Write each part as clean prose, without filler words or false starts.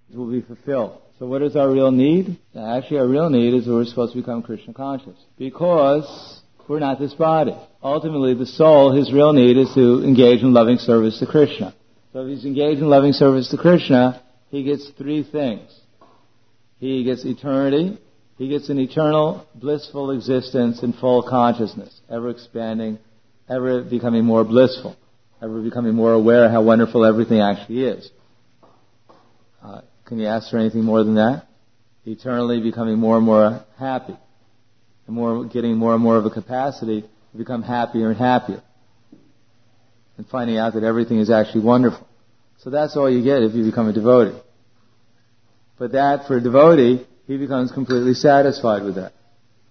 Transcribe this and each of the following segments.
will be fulfilled. So what is our real need? Actually, our real need is we're supposed to become Krishna conscious. Because we're not this body. Ultimately, the soul, his real need is to engage in loving service to Krishna. So if he's engaged in loving service to Krishna, he gets three things. He gets eternity. He gets an eternal, blissful existence in full consciousness, ever expanding, ever becoming more blissful, ever becoming more aware of how wonderful everything actually is. Can you ask for anything more than that? Eternally becoming more and more happy, and getting more and more of a capacity to become happier and happier, and finding out that everything is actually wonderful. So that's all you get if you become a devotee. But that, for a devotee, he becomes completely satisfied with that.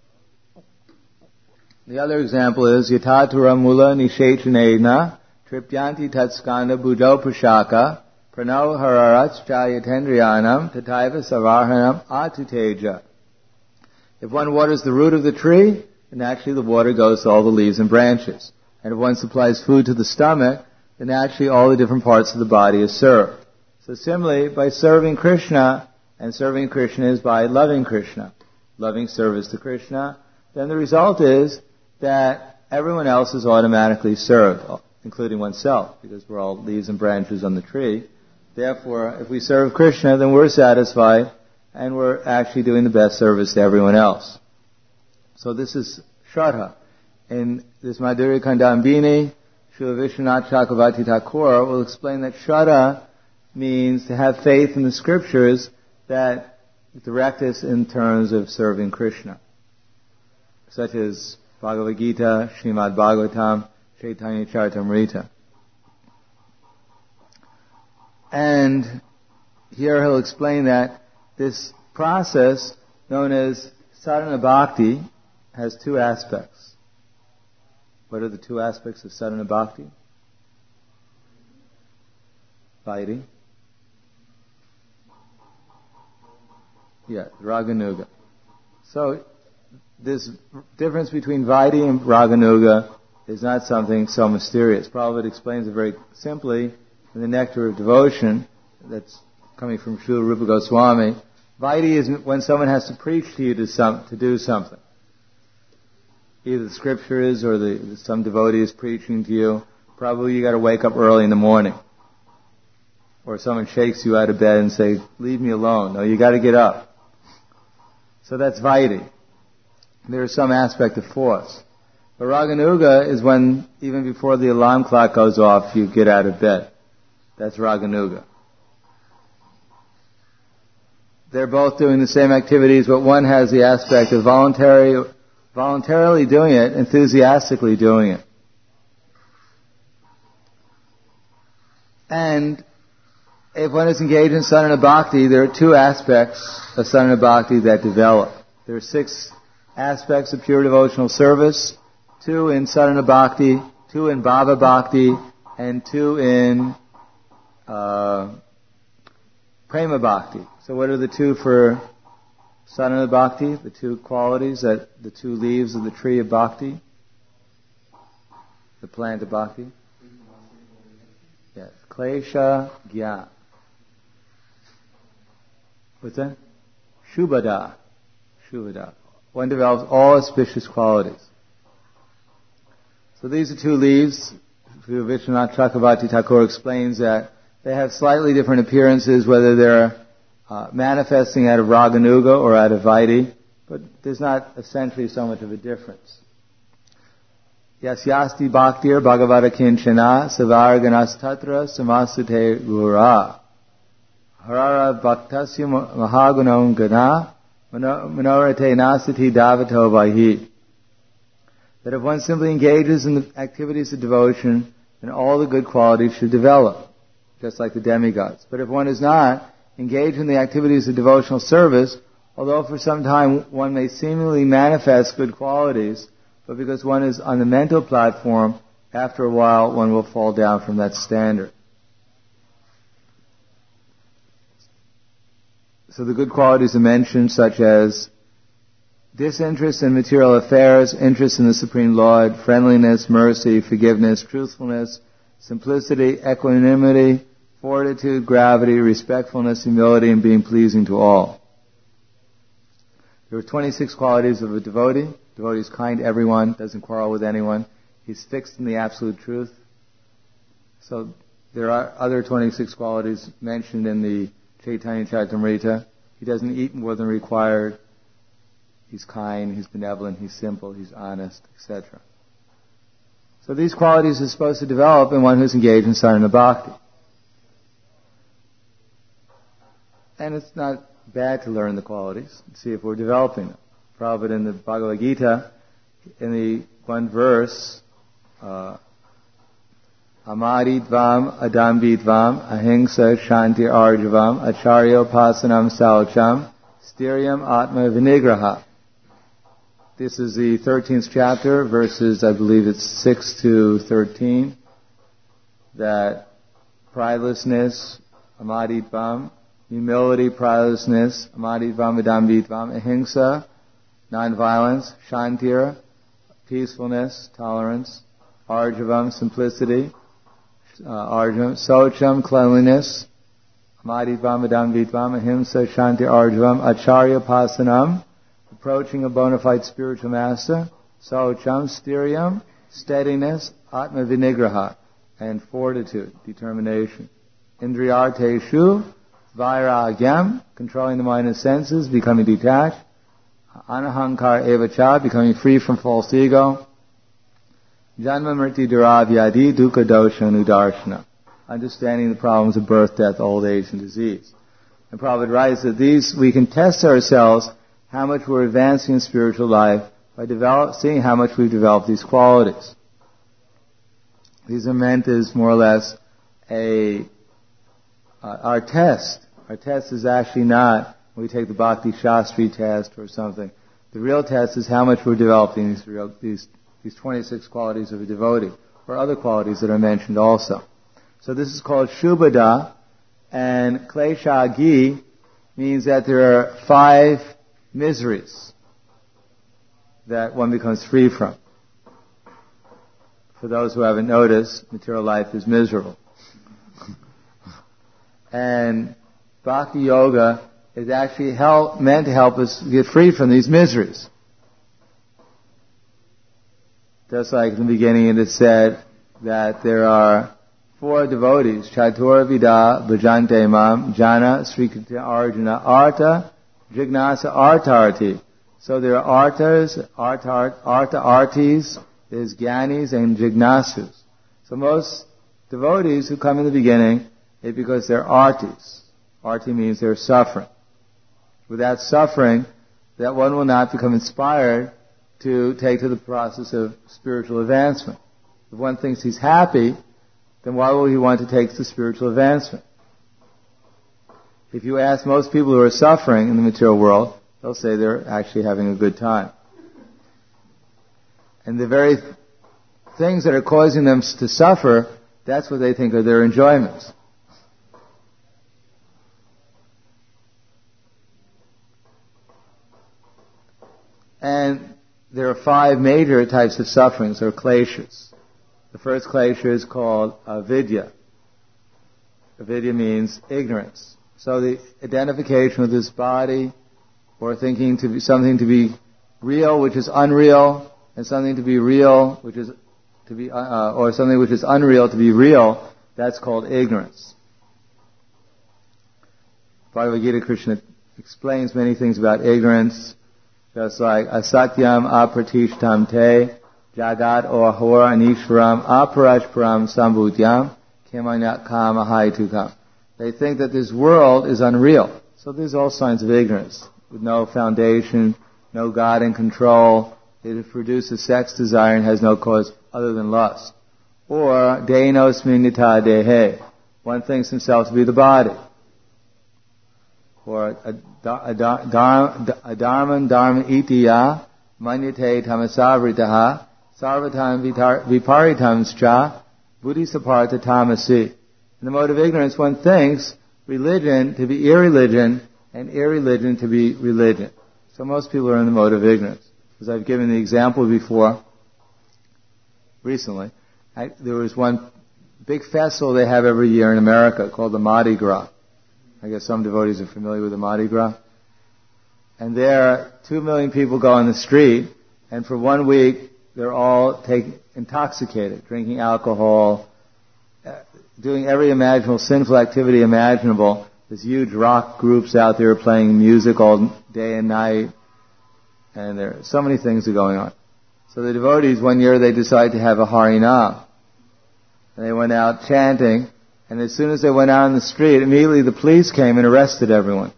The other example is Yatatura Mula Nishechanena Tripyanti Tatskanda Buddho Prashaka Prano Hararats Jayatendriyanam Tataiva Savarhanam Atuteja. If one waters the root of the tree, then actually the water goes to all the leaves and branches. And if one supplies food to the stomach, then actually all the different parts of the body is served. So similarly, by serving Krishna, and serving Krishna is by loving Krishna, loving service to Krishna, then the result is that everyone else is automatically served, including oneself, because we're all leaves and branches on the tree. Therefore, if we serve Krishna, then we're satisfied, and we're actually doing the best service to everyone else. So this is Shraddha. In this Madhurya Kandambini, Srila Vishwanath Chakravarti Thakur will explain that Shraddha means to have faith in the scriptures that direct us in terms of serving Krishna, such as Bhagavad Gita, Srimad Bhagavatam, Chaitanya Charitamrita. And here he'll explain that this process, known as sadhana bhakti, has two aspects. What are the two aspects of sadhana bhakti? Vairi. Yeah, Raganuga. So, this difference between Vaidhi and Raganuga is not something so mysterious. Prabhupada explains it very simply in the Nectar of Devotion that's coming from Srila Rupa Goswami. Vaidhi is when someone has to preach to you to do something. Either the scriptures or some devotee is preaching to you. Probably you got to wake up early in the morning. Or someone shakes you out of bed and say, leave me alone. No, you got to get up. So that's Vaidhi. There is some aspect of force. But Raganuga is when, even before the alarm clock goes off, you get out of bed. That's Raganuga. They're both doing the same activities, but one has the aspect of voluntarily doing it, enthusiastically doing it. And if one is engaged in sadhana bhakti, there are two aspects of sadhana bhakti that develop. There are 6 aspects of pure devotional service, 2 in sadhana bhakti, 2 in bhava bhakti, and 2 in prema bhakti. So what are the 2 for sadhana bhakti? The 2 qualities, the 2 leaves of the tree of bhakti? The plant of bhakti? Yes. Klesha Gyan. What's that? Shubhada. One develops all auspicious qualities. So these are 2 leaves. Vishwanath Chakravarti Thakur explains that they have slightly different appearances, whether they're manifesting out of Raganuga or out of Vaidhi, but there's not essentially so much of a difference. Yasyasti bhaktir bhagavata kinchana savarganas tatra samasute gura harara bhaktasya mahagunam gana manorate nasati davato vahi. That if one simply engages in the activities of devotion, then all the good qualities should develop, just like the demigods. But if one is not engaged in the activities of devotional service, although for some time one may seemingly manifest good qualities, but because one is on the mental platform, after a while one will fall down from that standard. So the good qualities are mentioned, such as disinterest in material affairs, interest in the Supreme Lord, friendliness, mercy, forgiveness, truthfulness, simplicity, equanimity, fortitude, gravity, respectfulness, humility, and being pleasing to all. There are 26 qualities of a devotee. Devotee is kind to everyone, doesn't quarrel with anyone. He's fixed in the absolute truth. So there are other 26 qualities mentioned in the Chaitanya Charitamrita. He doesn't eat more than required. He's kind, he's benevolent, he's simple, he's honest, etc. So these qualities are supposed to develop in one who's engaged in sadhana bhakti. And it's not bad to learn the qualities and see if we're developing them. Prabhupada in the Bhagavad Gita, in the one verse, Amaditvam, Adambitvam, Ahimsa, Shanti, Arjavam, Acharya, Pasanam, Saucham, Styriam, Atma, Vinigraha. This is the 13th chapter, verses, I believe it's 6 to 13, that pridelessness, Amaditvam, humility, pridelessness, Amaditvam, Adambitvam, Ahimsa, non-violence, Shantira, peacefulness, tolerance, Arjavam, simplicity, Arjavam, Socham, cleanliness, Amaditvam, Adambitvam, Ahimsa, Shanti, Arjavam, Acharya, Pasanam, approaching a bona fide spiritual master, Socham, Styriam, steadiness, Atma Vinigraha, and fortitude, determination. Indriyarteshu, Vairagyam, controlling the mind and senses, becoming detached. Anahankar evacha, becoming free from false ego. Janma mriti duravyadi dukkha dosha anudarshana, understanding the problems of birth, death, old age, and disease. And Prabhupada writes that these, we can test ourselves how much we're advancing in spiritual life by seeing how much we've developed these qualities. These are meant as more or less our test. Our test is actually not when we take the Bhakti Shastri test or something. The real test is how much we're developing these 26 qualities of a devotee, or other qualities that are mentioned also. So this is called Shubhada, and Kleshagi means that there are 5 miseries that one becomes free from. For those who haven't noticed, material life is miserable. And Bhakti Yoga is actually meant to help us get free from these miseries. Just like in the beginning it is said that there are 4 devotees, Chatur Vida Bhajante Mam, Jana, Srikita Arjuna, Arta, Jignasa, Artarti. So there are Artas, Artis, there's Gyanis and Jignasus. So most devotees who come in the beginning, it's because they're Artis. Arti means they're suffering. Without suffering, that one will not become inspired to take to the process of spiritual advancement. If one thinks he's happy, then why will he want to take to spiritual advancement? If you ask most people who are suffering in the material world, they'll say they're actually having a good time. And the very things that are causing them to suffer, that's what they think are their enjoyments. And there are 5 major types of sufferings, or kleshas. The first klesha is called avidya. Avidya means ignorance. So the identification with this body, or thinking to be something to be real which is unreal, and something to be real which is to be, or something which is unreal to be real, that's called ignorance. Bhagavad Gita, Krishna explains many things about ignorance. Just like asatyam apratishtam te, jagat ohora anishvaram aparashparam sambhutyam kemanya kama haitukam. They think that this world is unreal. So there's all signs of ignorance. With no foundation, no God in control, it produces sex desire and has no cause other than lust. Or denosmin nita dehe. One thinks himself to be the body. Or adharman dharma itiya manyate tamasavritaha sarvatam viparitamscha buddhisaparta tamasi. In the mode of ignorance, one thinks religion to be irreligion and irreligion to be religion. So most people are in the mode of ignorance. As I've given the example before, recently, there was one big festival they have every year in America called the Mardi Gras. I guess some devotees are familiar with the Mardi Gras. And there, 2 million people go on the street, and for 1 week, they're all intoxicated, drinking alcohol, doing every imaginable sinful activity imaginable. There's huge rock groups out there playing music all day and night, and there are so many things are going on. So the devotees, one year, they decided to have a Harinam. And they went out chanting, and as soon as they went out on the street, immediately the police came and arrested everyone.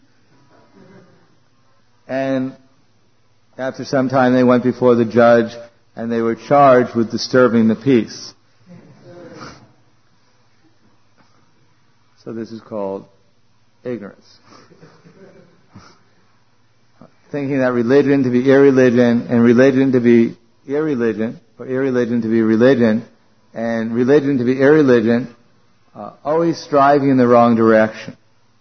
And after some time, they went before the judge, and they were charged with disturbing the peace. So this is called ignorance. Thinking that religion to be irreligion, and religion to be irreligion, or irreligion to be religion, and religion to be irreligion, always striving in the wrong direction.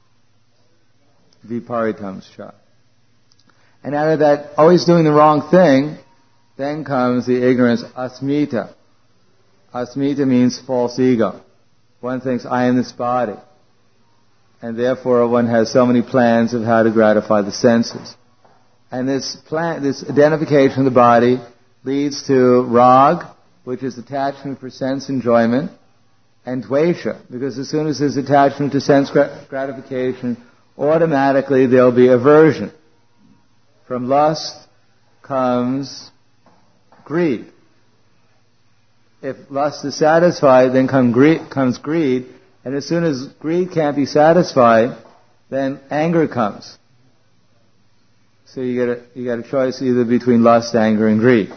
Viparitam sha. And out of that, always doing the wrong thing, then comes the ignorance, asmita. Asmita means false ego. One thinks, I am this body. And therefore one has so many plans of how to gratify the senses. And this identification of the body leads to rag, which is attachment for sense enjoyment, and dvesha, because as soon as there's attachment to sense gratification, automatically there'll be aversion. From lust comes greed. If lust is satisfied, then comes greed, and as soon as greed can't be satisfied, then anger comes. So you get a choice either between lust, anger, and greed.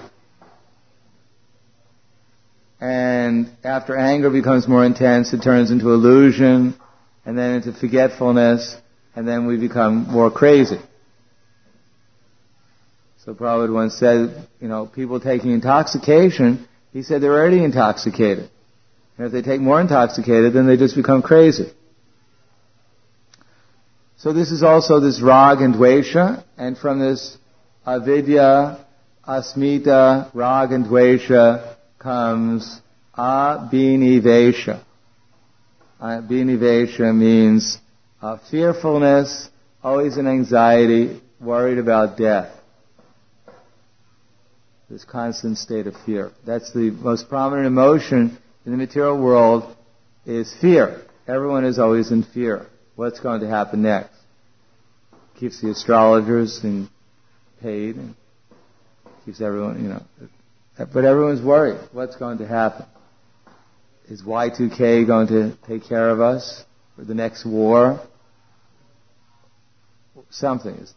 And after anger becomes more intense, it turns into illusion, and then into forgetfulness, and then we become more crazy. So Prabhupada once said, people taking intoxication, he said they're already intoxicated. And if they take more intoxicated, then they just become crazy. So this is also this rag and dvesha, and from this avidya, asmita, rag and dvesha comes abhinivesha. Abhinivesha means fearfulness, always in anxiety, worried about death. This constant state of fear. That's the most prominent emotion in the material world is fear. Everyone is always in fear. What's going to happen next? Keeps the astrologers paid and keeps everyone, but everyone's worried. What's going to happen? Is Y2K going to take care of us? Or the next war? Something is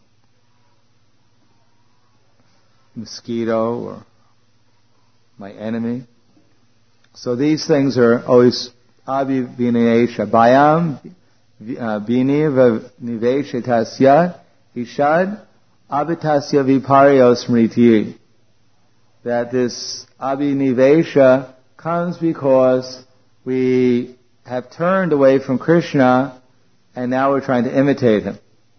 mosquito or my enemy. So these things are always abhinivesha. Bhayam niveshatasya ishad abitasya viparyo smriti. That this abhinivesha comes because we have turned away from Krishna and now we're trying to imitate him.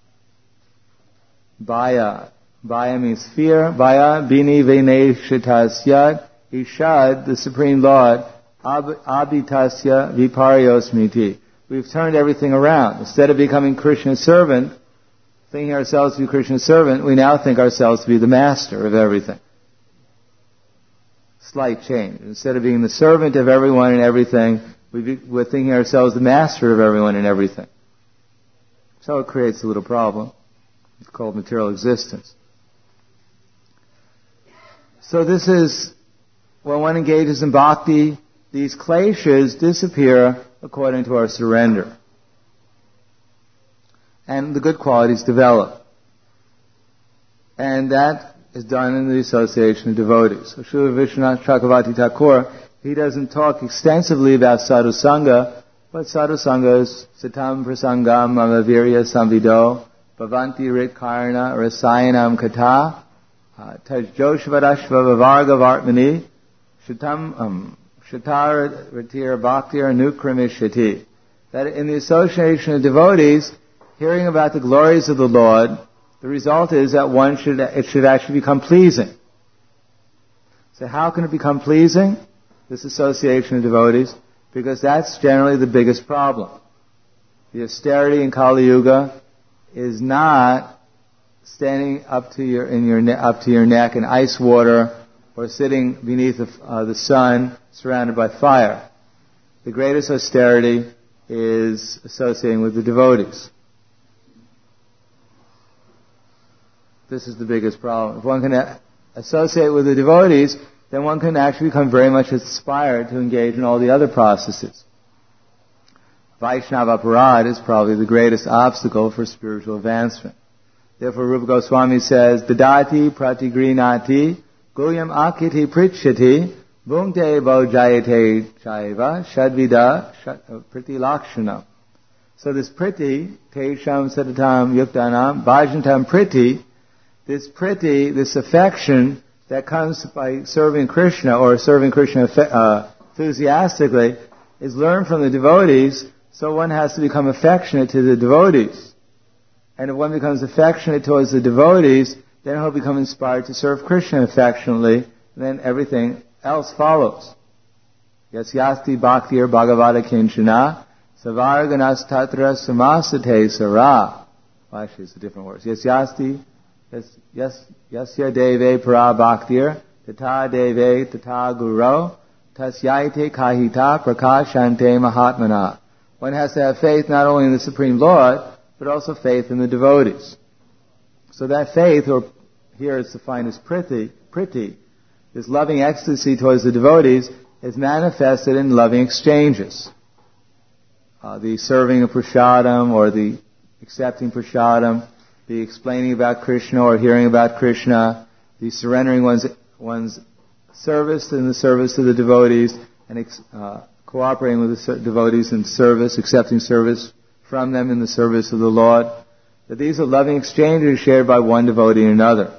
Bhaya. Bhaya means fear. Bhaya bini veneshatasya ishad, the Supreme Lord, abitasya viparyosmiti. We've turned everything around. Instead of becoming Krishna's servant, thinking ourselves to be Krishna's servant, we now think ourselves to be the master of everything. Slight change. Instead of being the servant of everyone and everything, we're thinking ourselves the master of everyone and everything. So it creates a little problem. It's called material existence. So this is, when one engages in bhakti, these kleshas disappear according to our surrender. And the good qualities develop. And that is done in the association of devotees. So Srila Vishwanath Chakravarti Thakur, he doesn't talk extensively about sadhu sangha, but sadhu sangha is satam prasangam mamavirya samvido bhavanti rit karna rasayanam kata tajjoshvarashva vavarga vartmani shatam shatar ratir bhaktir nukramishati. That in the association of devotees, hearing about the glories of the Lord, the result is that it should actually become pleasing. So how can it become pleasing, this association of devotees? because that's generally the biggest problem. The austerity in Kali Yuga is not standing up to your neck in ice water or sitting beneath the sun surrounded by fire. The greatest austerity is associating with the devotees. This is the biggest problem. If one can associate with the devotees, then one can actually become very much inspired to engage in all the other processes. Vaishnava aparad is probably the greatest obstacle for spiritual advancement. Therefore, Rupa Goswami says, Dadati pratigrinati guyam akiti pritchati bhungte bojayate chaiva shadvida priti lakshana. So this priti, tesham satatam yuktanam bhajantam priti, this affection that comes by serving Krishna or serving Krishna enthusiastically is learned from the devotees, so one has to become affectionate to the devotees. And if one becomes affectionate towards the devotees, then he'll become inspired to serve Krishna affectionately, and then everything else follows. Yasyasti bhaktir bhagavata kinchana savarganas tatra samasate sara. Well, actually, it's a different word. Yasyasti, yasya deve para bhaktir tata deve tata guru tasyaite kahita prakashante mahatmana. One has to have faith not only in the Supreme Lord, but also faith in the devotees. So that faith, or here it's defined as priti, this loving ecstasy towards the devotees, is manifested in loving exchanges. The serving of prasadam, or the accepting prasadam, the explaining about Krishna or hearing about Krishna, the surrendering one's service in the service of the devotees, and cooperating with the devotees in service, accepting service from them in the service of the Lord. That these are loving exchanges shared by one devotee and another.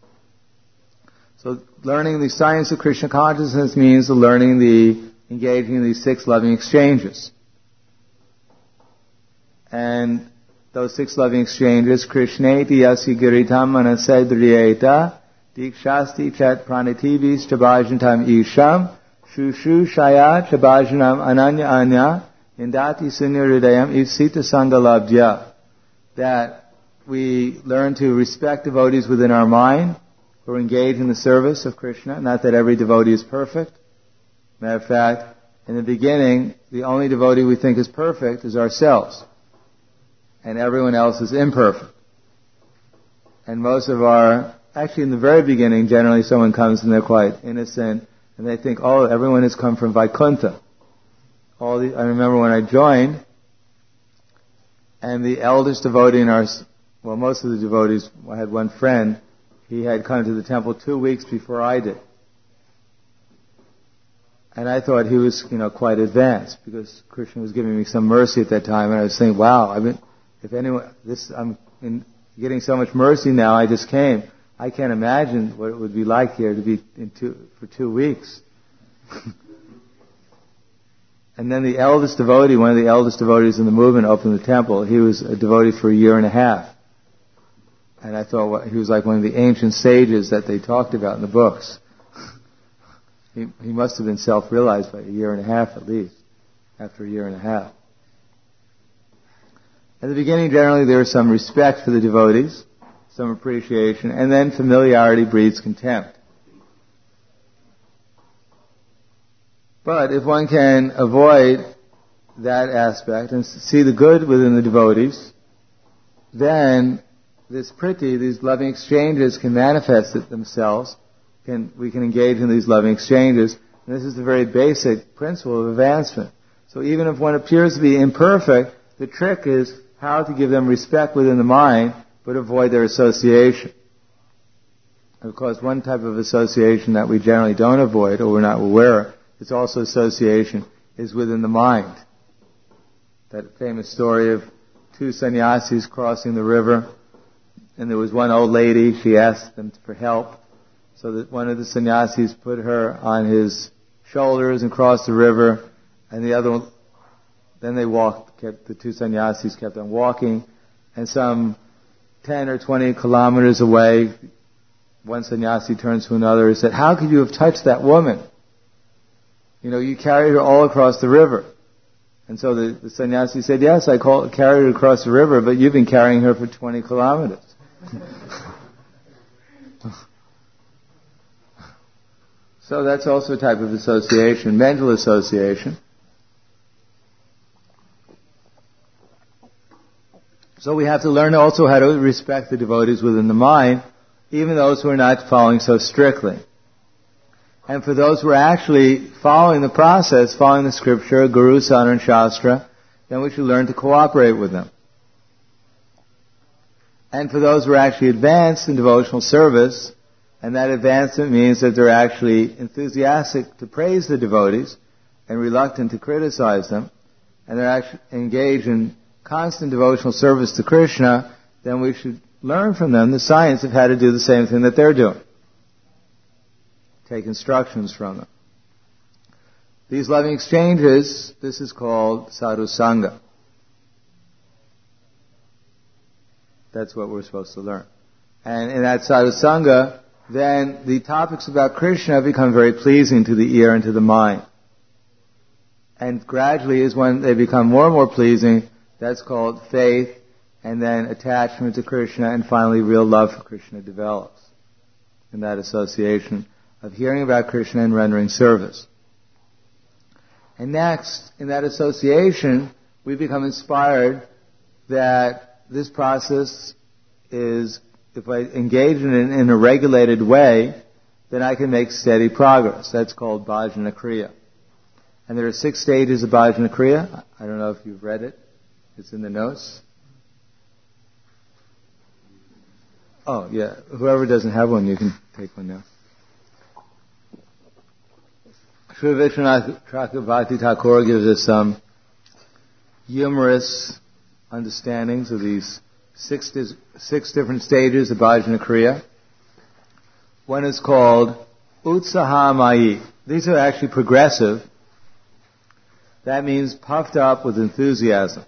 So learning the science of Krishna consciousness means engaging in these 6 loving exchanges. And those 6 loving exchanges, Krishneti yasi giritam manasai driyeta, dikshasti chat pranitivis chabhajantam isham, shushu shaya chabhajanam ananya anya, indati sunyarudayam isita sangalabdya. That we learn to respect devotees within our mind, who are engaged in the service of Krishna. Not that every devotee is perfect. Matter of fact, in the beginning, the only devotee we think is perfect is ourselves. And everyone else is imperfect. And actually in the very beginning, generally someone comes and they're quite innocent, and they think, oh, everyone has come from Vaikuntha. I remember when I joined, and the eldest devotee most of the devotees, I had one friend, he had come to the temple 2 weeks before I did. And I thought he was, quite advanced, because Krishna was giving me some mercy at that time, and I was thinking, wow, I'm getting so much mercy now, I just came. I can't imagine what it would be like here to be for 2 weeks. And then the eldest devotee, one of the eldest devotees in the movement, opened the temple. He was a devotee for 1.5 years. And I thought he was like one of the ancient sages that they talked about in the books. He must have been self-realized by 1.5 years at least, after 1.5 years. At the beginning, generally, there is some respect for the devotees, some appreciation, and then familiarity breeds contempt. But if one can avoid that aspect and see the good within the devotees, then this priti, these loving exchanges, can manifest it themselves. We can engage in these loving exchanges. And this is the very basic principle of advancement. So even if one appears to be imperfect, the trick is how to give them respect within the mind, but avoid their association. Of course, one type of association that we generally don't avoid, or we're not aware, it's also association, is within the mind. That famous story of 2 sannyasis crossing the river, and there was one old lady, she asked them for help, so that one of the sannyasis put her on his shoulders and crossed the river, and the other one, then they the 2 sannyasis kept on walking, and some 10 or 20 kilometers away, one sannyasi turns to another and said, "How could you have touched that woman?" You carried her all across the river. And so the sannyasi said, yes, I carried her across the river, but you've been carrying her for 20 kilometers. So that's also a type of association, mental association. So we have to learn also how to respect the devotees within the mind, even those who are not following so strictly. And for those who are actually following the process, following the scripture, Guru, Sadhana, and Shastra, then we should learn to cooperate with them. And for those who are actually advanced in devotional service, and that advancement means that they're actually enthusiastic to praise the devotees and reluctant to criticize them, and they're actually engaged in constant devotional service to Krishna, then we should learn from them the science of how to do the same thing that they're doing. Take instructions from them. These loving exchanges, this is called sadhu sangha. That's what we're supposed to learn. And in that sadhu sangha, then the topics about Krishna become very pleasing to the ear and to the mind. And gradually is when they become more and more pleasing, that's called faith, and then attachment to Krishna, and finally real love for Krishna develops in that association of hearing about Krishna and rendering service. And next, in that association, we become inspired that this process is, if I engage in it in a regulated way, then I can make steady progress. That's called bhajana kriya. And there are 6 stages of bhajana kriya. I don't know if you've read it. It's in the notes. Oh, yeah. Whoever doesn't have one, you can take one now. Sri Vishwanath Chakravarti Thakur gives us some humorous understandings of these 6 different stages of bhajana kriya. One is called utsahamayi. These are actually progressive. That means puffed up with enthusiasm.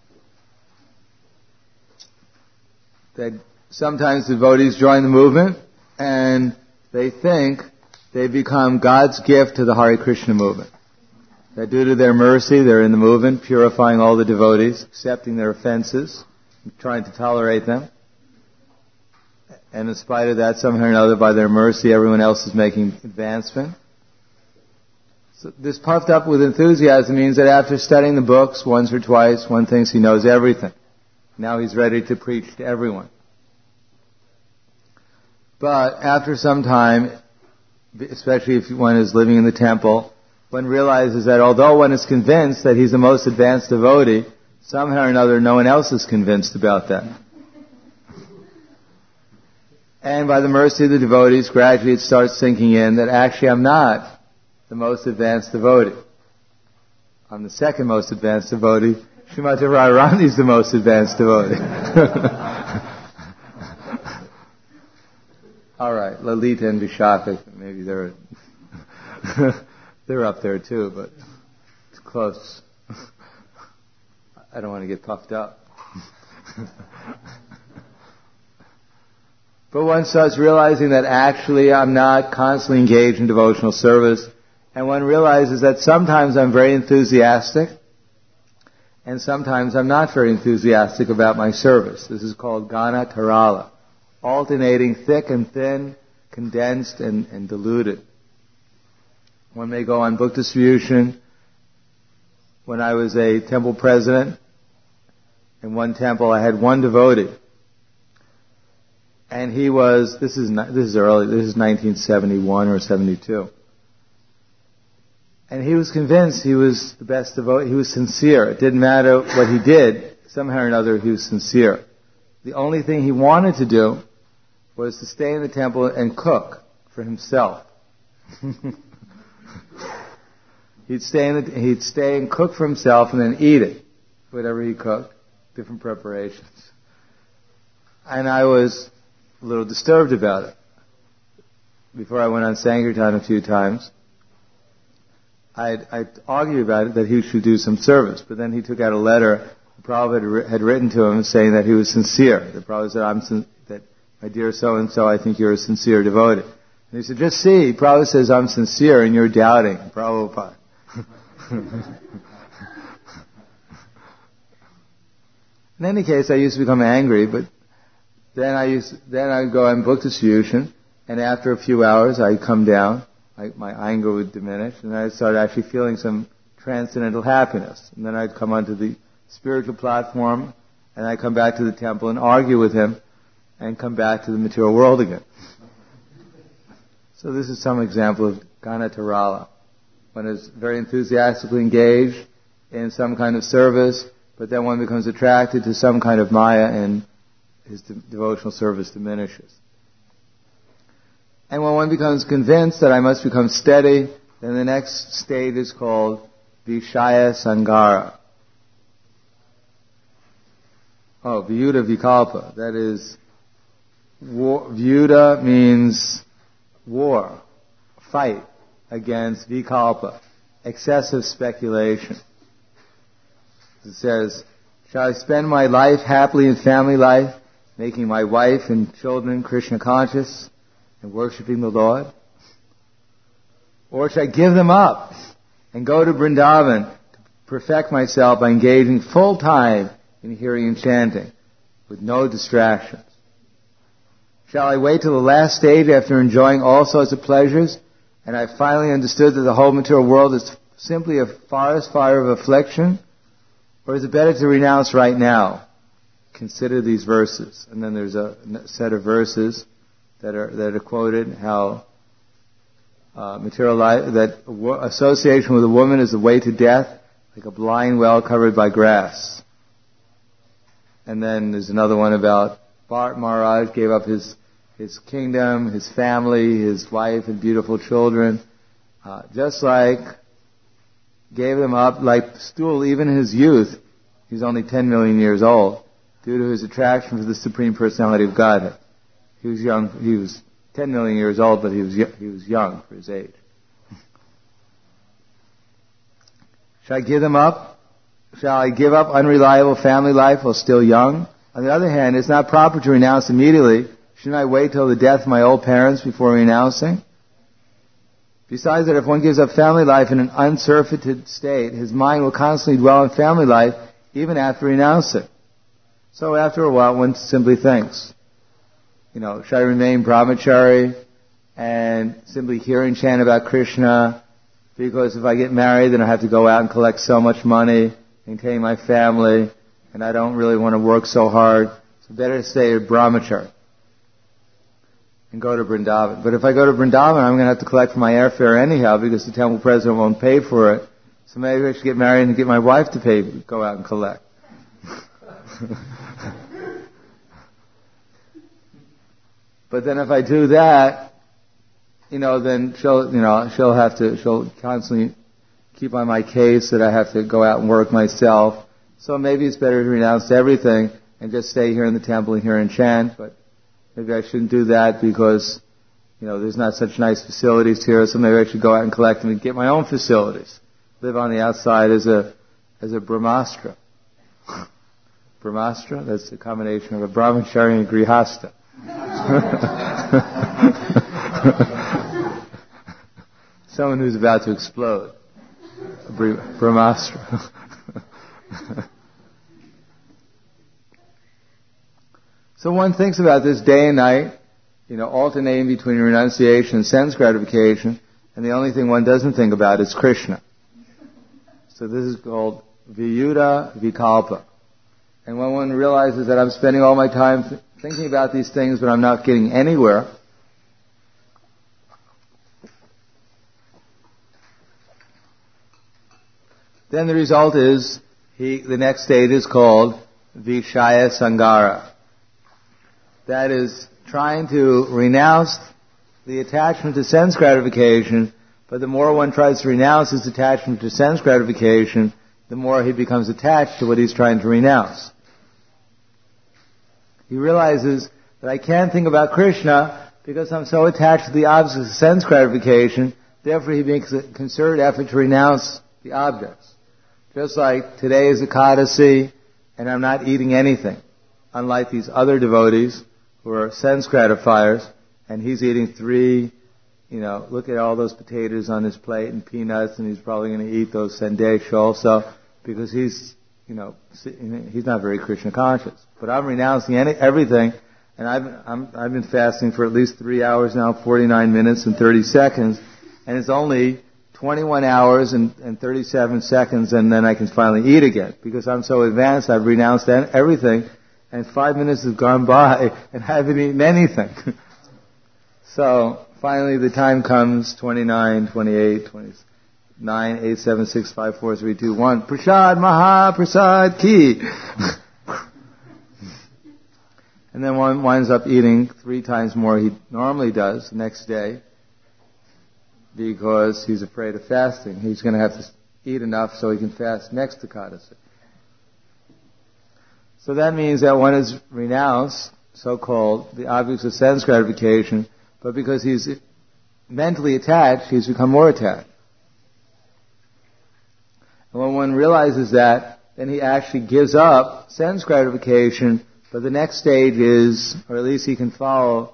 That sometimes devotees join the movement and they think they become God's gift to the Hare Krishna movement. That due to their mercy, they're in the movement, purifying all the devotees, accepting their offenses, trying to tolerate them. And in spite of that, somehow or another, by their mercy, everyone else is making advancement. So this puffed up with enthusiasm means that after studying the books once or twice, one thinks he knows everything. Now he's ready to preach to everyone. But after some time, especially if one is living in the temple, one realizes that although one is convinced that he's the most advanced devotee, somehow or another no one else is convinced about that. And by the mercy of the devotees, gradually it starts sinking in that actually I'm not the most advanced devotee. I'm the second most advanced devotee. Srimati Radharani is the most advanced devotee. All right, Lalita and Vishaka, maybe they're up there too, but it's close. I don't want to get puffed up. But one starts realizing that actually I'm not constantly engaged in devotional service, and one realizes that sometimes I'm very enthusiastic, and sometimes I'm not very enthusiastic about my service. This is called Gana Tarala, alternating thick and thin, condensed and diluted. One may go on book distribution. When I was a temple president, in one temple I had one devotee. And he was, this is 1971 or 72. And he was convinced he was the best devotee. He was sincere. It didn't matter what he did. Somehow or another, he was sincere. The only thing he wanted to do was to stay in the temple and cook for himself. He'd stay and cook for himself and then eat it, whatever he cooked, different preparations. And I was a little disturbed about it. Before I went on Sankirtan a few times, I'd argue about it that he should do some service, but then he took out a letter the Prabhupada had written to him saying that he was sincere. The Prabhupada said, that my dear so-and-so, I think you're a sincere devotee. And he said, just see, Prabhupada says I'm sincere and you're doubting, Prabhupada. In any case, I used to become angry, but then I'd go and book distribution, and after a few hours I'd come down, my anger would diminish, and I'd start actually feeling some transcendental happiness. And then I'd come onto the spiritual platform, and I'd come back to the temple and argue with him, and come back to the material world again. So this is some example of Ganatarala. One is very enthusiastically engaged in some kind of service, but then one becomes attracted to some kind of maya and his devotional service diminishes. And when one becomes convinced that I must become steady, then the next state is called Vishaya Sangara. Vyuta Vikalpa. That is, Vyuta means war, fight against Vikalpa, excessive speculation. It says, shall I spend my life happily in family life, making my wife and children Krishna conscious and worshipping the Lord? Or should I give them up and go to Vrindavan to perfect myself by engaging full time in hearing and chanting with no distractions? Shall I wait till the last stage after enjoying all sorts of pleasures and I finally understood that the whole material world is simply a forest fire of affliction? Or is it better to renounce right now? Consider these verses. And then there's a set of verses that are quoted, how material life, that association with a woman is the way to death, like a blind well covered by grass. And then there's another one about Bharat Maharaj gave up his kingdom, his family, his wife and beautiful children, just like gave them up like Stool, even in his youth. He's only 10 million years old, due to his attraction for the Supreme Personality of Godhead. He was young. He was 10 million years old, but he was young for his age. Shall I give them up? Shall I give up unreliable family life while still young? On the other hand, it's not proper to renounce immediately. Shouldn't I wait till the death of my old parents before renouncing? Besides that, if one gives up family life in an unsurfeited state, his mind will constantly dwell on family life even after renouncing. So after a while, one simply thinks, should I remain brahmachari and simply hear and chant about Krishna? Because if I get married, then I have to go out and collect so much money, maintain my family, and I don't really want to work so hard. So better to stay a brahmachari and go to Vrindavan. But if I go to Vrindavan, I'm going to have to collect for my airfare anyhow because the temple president won't pay for it. So maybe I should get married and get my wife to go out and collect. But then if I do that, then she'll constantly keep on my case that I have to go out and work myself. So maybe it's better to renounce everything and just stay here in the temple and hear and chant. But maybe I shouldn't do that because, there's not such nice facilities here, so maybe I should go out and collect them and get my own facilities. Live on the outside as a brahmastra. Brahmastra, that's a combination of a brahmachari and a grihasta. Someone who's about to explode. A brahmastra. So one thinks about this day and night, alternating between renunciation and sense gratification, and the only thing one doesn't think about is Krishna. So this is called Vyuta Vikalpa. And when one realizes that I'm spending all my time thinking about these things, but I'm not getting anywhere, then the result is, the next state is called Vishaya Sangara. That is, trying to renounce the attachment to sense gratification, but the more one tries to renounce his attachment to sense gratification, the more he becomes attached to what he's trying to renounce. He realizes that I can't think about Krishna because I'm so attached to the objects of sense gratification, therefore he makes a concerted effort to renounce the objects. Just like today is Ekadasi, and I'm not eating anything, unlike these other devotees who are sense gratifiers, and he's eating 3 look at all those potatoes on his plate and peanuts, and he's probably going to eat those sandesh also, because he's not very Krishna conscious. But I'm renouncing everything, and I've been fasting for at least 3 hours now, 49 minutes and 30 seconds, and it's only 21 hours and 37 seconds, and then I can finally eat again. Because I'm so advanced, I've renounced everything, and 5 minutes have gone by, and I haven't eaten anything. So, finally the time comes, 29, 28, 29, 8, 7, 6, 5, 4, 3, 2, 1. Prasad Maha Prasad Ki! And then one winds up eating 3 times more he normally does the next day, because he's afraid of fasting. He's going to have to eat enough so he can fast next Ekadasi. So that means that one has renounced, so-called, the objects of sense gratification, but because he's mentally attached, he's become more attached. And when one realizes that, then he actually gives up sense gratification, but the next stage is, or at least he can follow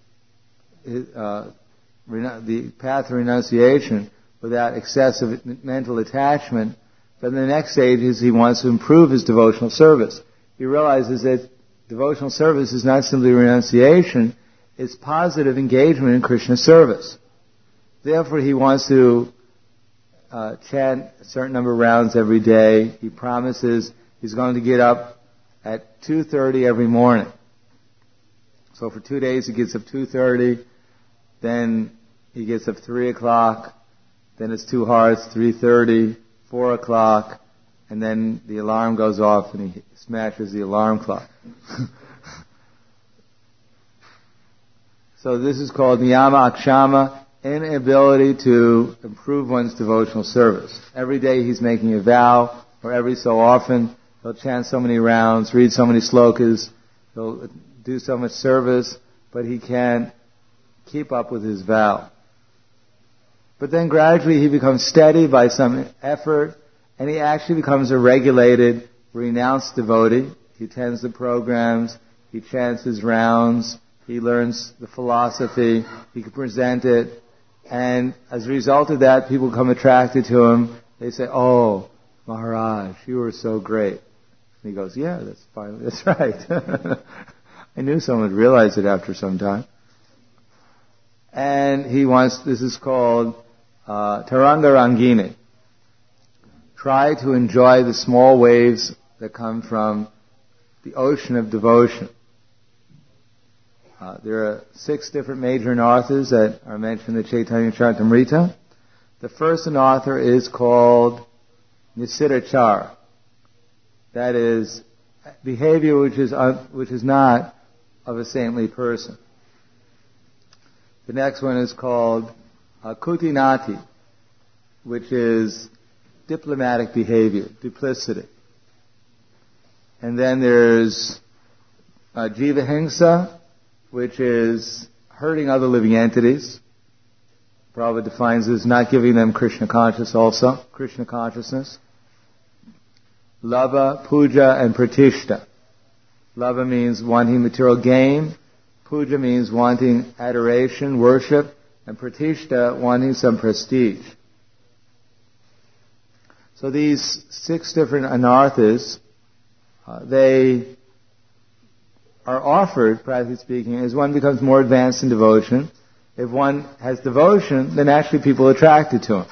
the path of renunciation without excessive mental attachment. But the next stage is he wants to improve his devotional service. He realizes that devotional service is not simply renunciation, it's positive engagement in Krishna service. Therefore he wants to chant a certain number of rounds every day. He promises he's going to get up at 2:30 every morning. So for 2 days he gets up 2:30, then he gets up 3 o'clock, then it's 2 hearts, 3:30, 4 o'clock, and then the alarm goes off and he smashes the alarm clock. So this is called niyama akshama, inability to improve one's devotional service. Every day he's making a vow, or every so often he'll chant so many rounds, read so many slokas, he'll do so much service, but he can't keep up with his vow. But then gradually he becomes steady by some effort, and he actually becomes a regulated, renounced devotee. He attends the programs, he chants his rounds, he learns the philosophy, he can present it, and as a result of that, people become attracted to him. They say, "Oh, Maharaj, you were so great." And he goes, "Yeah, that's right." I knew someone would realize it after some time. And this is called Taranga Rangini. Try to enjoy the small waves that come from the ocean of devotion. There are 6 different major anarthas that are mentioned in the Chaitanya Charitamrita. The first anartha is called Nisidachara. That is behavior which is not of a saintly person. The next one is called Kutinati, which is diplomatic behavior, duplicity. And then there's Jivahingsa, which is hurting other living entities. Prabhupada defines as not giving them Krishna consciousness. Lava, puja, and pratishta. Lava means wanting material gain. Puja means wanting adoration, worship, and pratishta, wanting some prestige. So these 6 different anarthas, they are offered, practically speaking, as one becomes more advanced in devotion. If one has devotion, then actually people are attracted to him.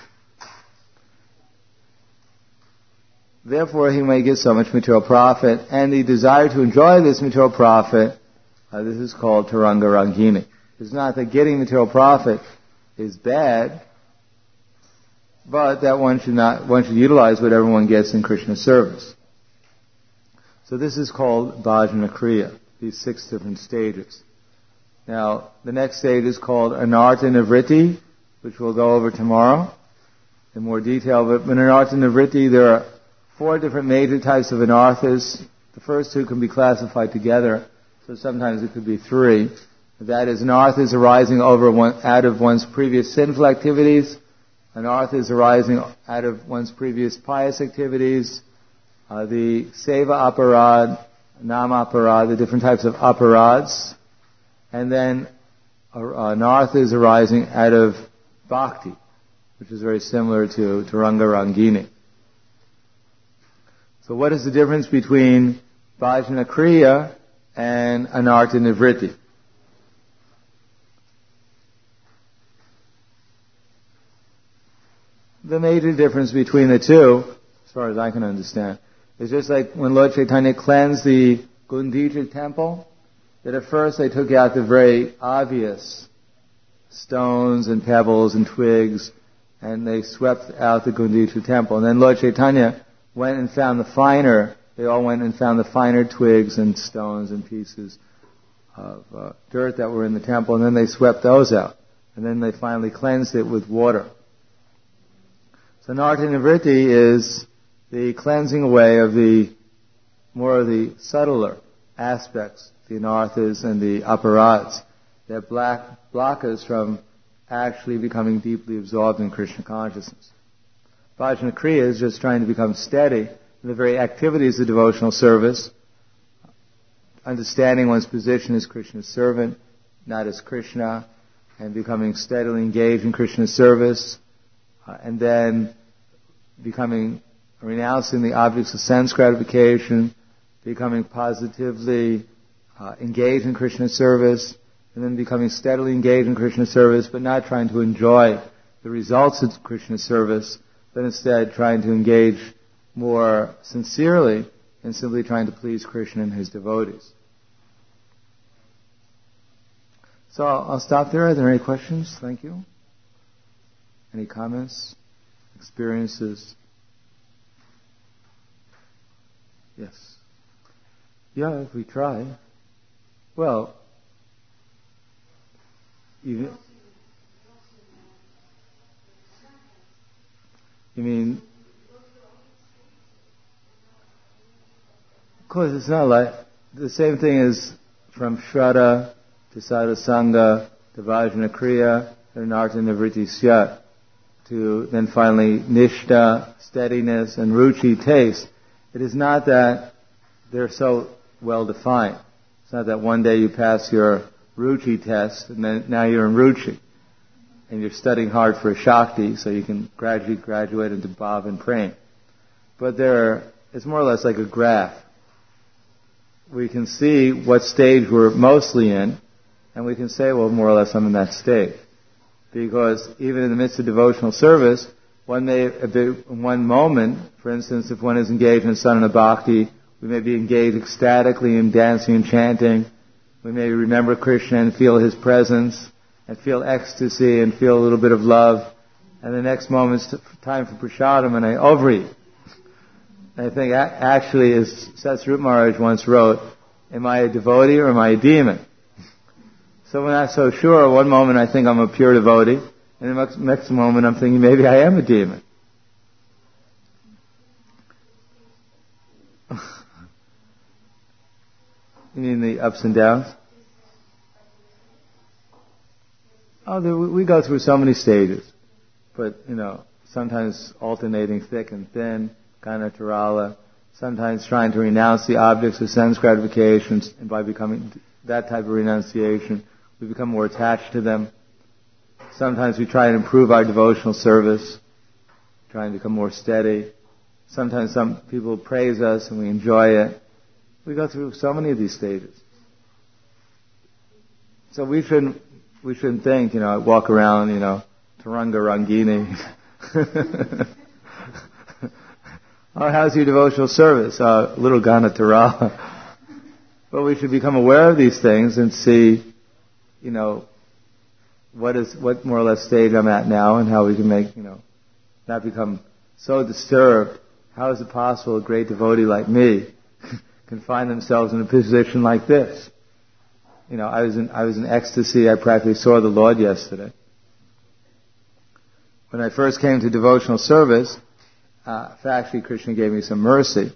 Therefore, he may get so much material profit, and the desire to enjoy this material profit, this is called Taranga Rangini. It's not that getting material profit is bad, but that one should utilize whatever one gets in Krishna service. So this is called Bhajana Kriya, these 6 different stages. Now, the next stage is called Anartha Nivritti, which we'll go over tomorrow in more detail. But in Anartha Nivritti, there are 4 different major types of anarthas. The first 2 can be classified together, so sometimes it could be 3. That is, anarthas arising out of one's previous sinful activities, anarthas arising out of one's previous pious activities, the seva aparad, nama aparad, the different types of aparads, and then Anartha is arising out of bhakti, which is very similar to Ranga Rangini. So what is the difference between bhajana kriya and anartha nivritti? The major difference between the two, as far as I can understand, is just like when Lord Chaitanya cleansed the Gundicha temple, that at first they took out the very obvious stones and pebbles and twigs, and they swept out the Gundicha temple. And then Lord Chaitanya went and found they all went and found the finer twigs and stones and pieces of dirt that were in the temple, and then they swept those out. And then they finally cleansed it with water. So Anartha Nivritti is the cleansing away of more of the subtler aspects, the anarthas and the aparats, that block us from actually becoming deeply absorbed in Krishna consciousness. Bhajana Kriya is just trying to become steady in the very activities of devotional service, understanding one's position as Krishna's servant, not as Krishna, and becoming steadily engaged in Krishna's service, and then renouncing the objects of sense gratification, becoming positively engaged in Krishna's service, and then becoming steadily engaged in Krishna's service, but not trying to enjoy the results of Krishna's service, but instead trying to engage more sincerely in simply trying to please Krishna and his devotees. So I'll stop there. Are there any questions? Thank you. Any comments? Experiences? Yes. Yeah, if we try. Well, you mean, of course, it's not like the same thing as from Shraddha to Sadhusanga to Vajna Kriya to Anartha Nivritti Syat to then finally Nishta, steadiness, and Ruchi, taste. It is not that they're so well defined. It's not that one day you pass your Ruchi test and then now you're in Ruchi and you're studying hard for a Shakti so you can gradually graduate into Bhav and Prem. But it's more or less like a graph. We can see what stage we're mostly in, and we can say, well, more or less I'm in that stage. Because even in the midst of devotional service, one moment, for instance, if one is engaged in sadhana bhakti, we may be engaged ecstatically in dancing and chanting. We may remember Krishna and feel his presence, and feel ecstasy and feel a little bit of love. And the next moment's time for prasadam, and I overeat. I think actually, as Satsrup Maharaj once wrote, am I a devotee or am I a demon? So when I'm not so sure, one moment I think I'm a pure devotee, and the next moment I'm thinking maybe I am a demon. You mean the ups and downs? We go through so many stages. But, sometimes alternating thick and thin, Ganatarala, sometimes trying to renounce the objects of sense gratifications, and by becoming that type of renunciation, we become more attached to them. Sometimes we try and improve our devotional service, try and become more steady. Sometimes some people praise us and we enjoy it. We go through so many of these stages. So we shouldn't think, walk around, Taranga Rangini. Oh, how's your devotional service? Little Ganatarala. But we should become aware of these things and see, what more or less stage I'm at now and how we can make, not become so disturbed. How is it possible a great devotee like me can find themselves in a position like this? I was in ecstasy. I practically saw the Lord yesterday. When I first came to devotional service, actually Krishna gave me some mercy.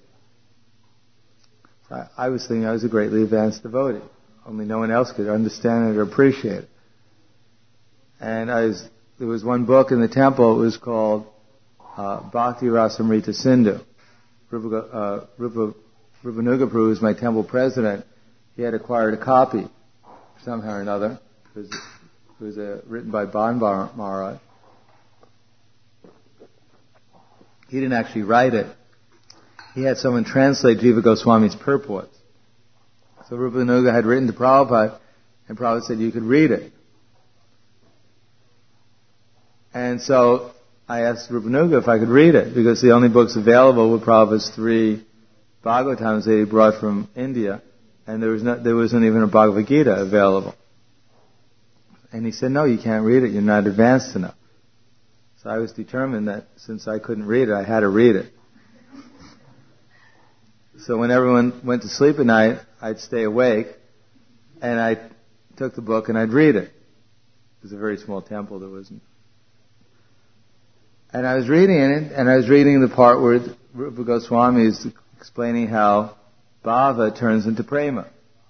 I was thinking I was a greatly advanced devotee. Only no one else could understand it or appreciate it. And there was one book in the temple, it was called Bhakti Rasamrita Sindhu. Rupanuga Prabhu, who was my temple president, he had acquired a copy somehow or another, because It was written by Ban Maharaj. He didn't actually write it. He had someone translate Jiva Goswami's purports. So Rupanuga had written to Prabhupada, and Prabhupada said you could read it. And so I asked Rupanuga if I could read it, because the only books available were Prabhupada's 3 Bhagavatams that he brought from India, and there wasn't even a Bhagavad Gita available. And he said, no, you can't read it, you're not advanced enough. So I was determined that since I couldn't read it, I had to read it. So when everyone went to sleep at night, I'd stay awake, and I took the book and I'd read it. It was a very small temple, there wasn't. And I was reading it, and I was reading the part where Rupa Goswami is explaining how bhava turns into prema.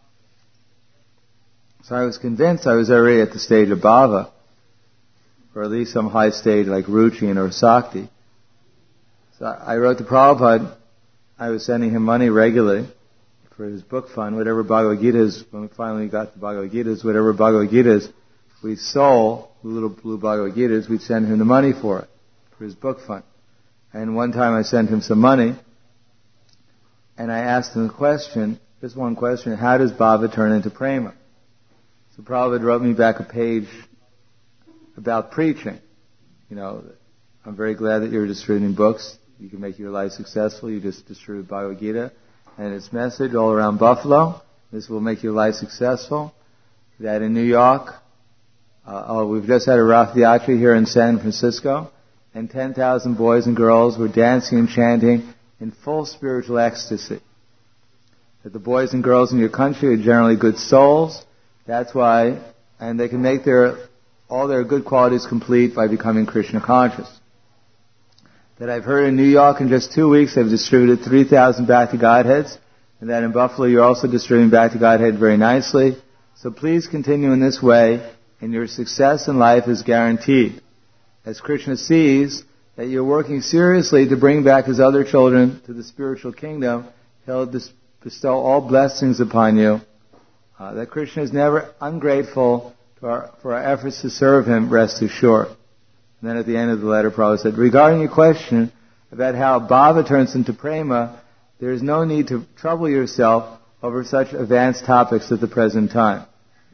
So I was convinced I was already at the stage of bhava, or at least some high stage like ruchi or sakti. So I wrote to Prabhupada. I was sending him money regularly for his book fund, whatever Bhagavad Gita's, when we finally got the Bhagavad Gita's, whatever Bhagavad Gita's we sold, the little blue Bhagavad Gita's, we'd send him the money for his book fund. And one time I sent him some money, and I asked him the question, just one question, how does bhava turn into prema? So Prabhupada wrote me back a page about preaching. You know, I'm very glad that you're distributing books. You can make your life successful. You just distribute Bhagavad Gita and its message all around Buffalo. This will make your life successful. That in New York, we've just had a Rath Yatra here in San Francisco, and 10,000 boys and girls were dancing and chanting in full spiritual ecstasy. That the boys and girls in your country are generally good souls. That's why, and they can make all their good qualities complete by becoming Krishna conscious. That I've heard in New York in just 2 weeks they've distributed 3,000 Bhakti Godheads, and that in Buffalo you're also distributing Bhakti Godhead very nicely. So please continue in this way, and your success in life is guaranteed. As Krishna sees that you're working seriously to bring back his other children to the spiritual kingdom, he'll bestow all blessings upon you. That Krishna is never ungrateful for our efforts to serve him, rest assured. And then at the end of the letter, Prabhupada said, regarding your question about how bhava turns into prema, there is no need to trouble yourself over such advanced topics at the present time.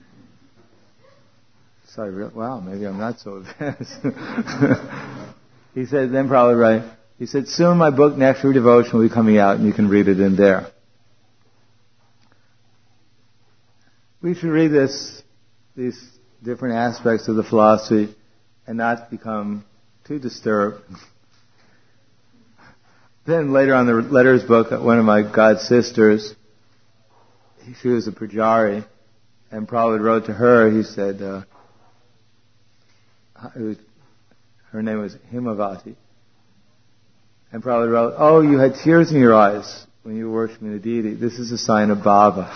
So wow, maybe I'm not so advanced. He said, then Prabhupada right, he said, soon my book, Nectar Devotion, will be coming out and you can read it in there. We should read these different aspects of the philosophy and not become too disturbed. Then later on the letters book, one of my god sisters, she was a Pujari, and Prabhupada wrote to her, he said, her name was Himavati. And Prabhupada wrote, oh, you had tears in your eyes when you were worshiping the deity. This is a sign of bhava.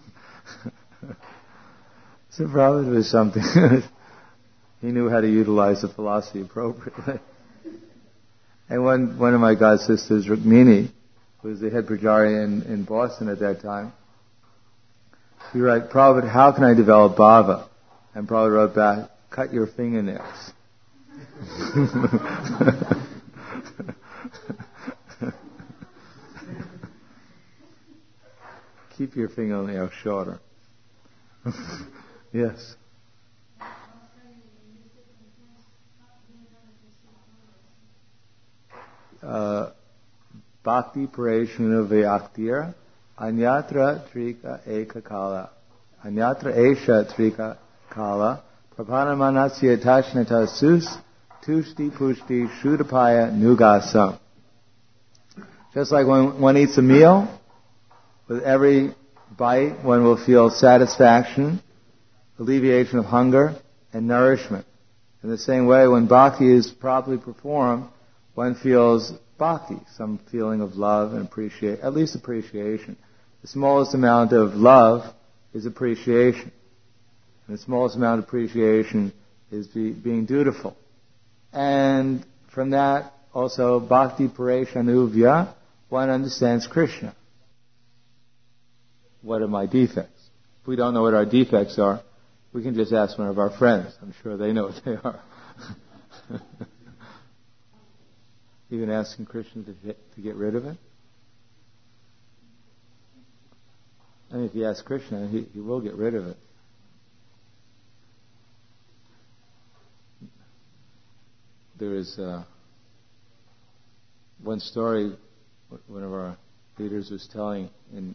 So Prabhupada was something. He knew how to utilize the philosophy appropriately. And one of my god sisters, Rukmini, who was the head Pujari in Boston at that time, she wrote, Prabhupada, how can I develop bhava? And Prabhupada wrote back, cut your fingernails. Keep your fingernails shorter. Yes. Bhakti Pareshuna Vyaktir Anyatra Trika Eka Kala Anyatra Esha Trika Kala Prapanamanasya Tashnata Sus Tushti Pushti Shudapaya Nugasam. Just like when one eats a meal, with every bite one will feel satisfaction, alleviation of hunger, and nourishment. In the same way, when bhakti is properly performed, one feels bhakti, some feeling of love and appreciation, at least appreciation. The smallest amount of love is appreciation. And the smallest amount of appreciation is being dutiful. And from that, also, bhakti pareshanuvya, one understands Krishna. What are my defects? If we don't know what our defects are, We can just ask one of our friends. I'm sure they know what they are. Even asking Krishna to get rid of it? I mean, if you ask Krishna, he will get rid of it. There is one story one of our leaders was telling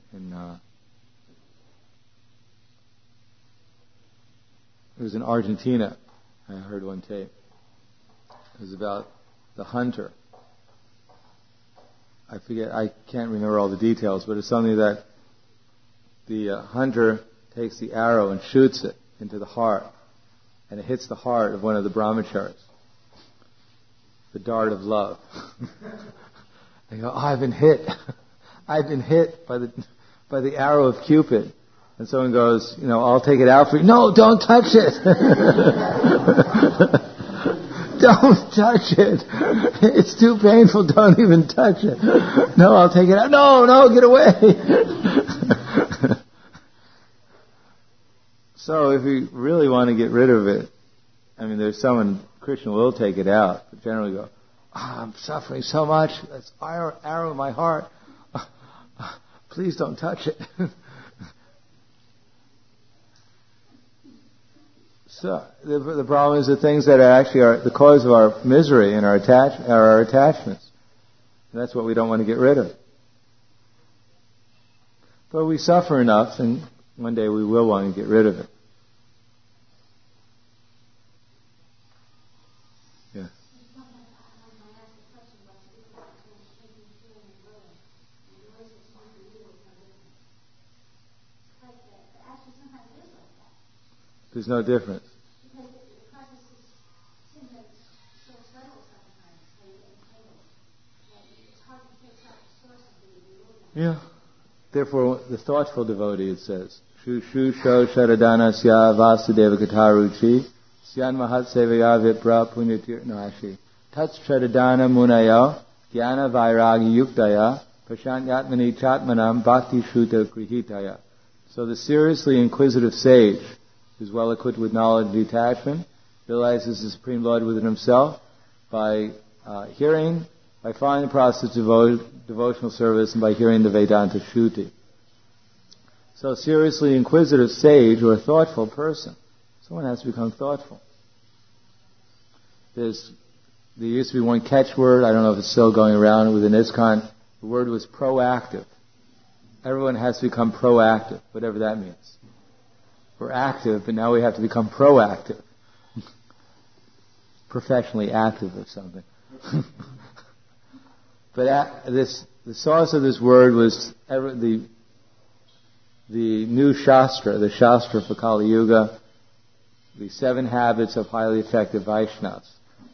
it was in Argentina. I heard one tape. It was about the hunter. I can't remember all the details, but it's something that the hunter takes the arrow and shoots it into the heart, and it hits the heart of one of the brahmacharis. The dart of love. They go, I've been hit. I've been hit by the arrow of Cupid. And someone goes, I'll take it out for you. No, don't touch it. Don't touch it. It's too painful. Don't even touch it. No, I'll take it out. No, get away. So if you really want to get rid of it, there's someone, Krishna will take it out, but generally go, I'm suffering so much. That's arrow in my heart. Please don't touch it. So the problem is the things that are actually the cause of our misery and our attachments. And that's what we don't want to get rid of. But we suffer enough, and one day we will want to get rid of it. Yeah. There's no difference. Yeah. Therefore, the thoughtful devotee, it says, Shu sho sharadanasya vasudeva kataruchi syan mahat sevaya vipra punyatir. No, actually. Tats sharadana munayo jnana vairagi yuktaya prashanyatmani chatmanam bhakti shruta grihitaya. So the seriously inquisitive sage is well equipped with knowledge and detachment, realizes the Supreme Lord within himself by hearing, by following the process of devotional service, and by hearing the Vedanta Shruti. So seriously inquisitive sage or a thoughtful person, someone has to become thoughtful. There used to be one catchword, I don't know if it's still going around within ISKCON, the word was proactive. Everyone has to become proactive, whatever that means. We're active, but now we have to become proactive. Professionally active or something. But the source of this word was the new Shastra, the Shastra for Kali Yuga, the 7 habits of highly effective Vaishnavas.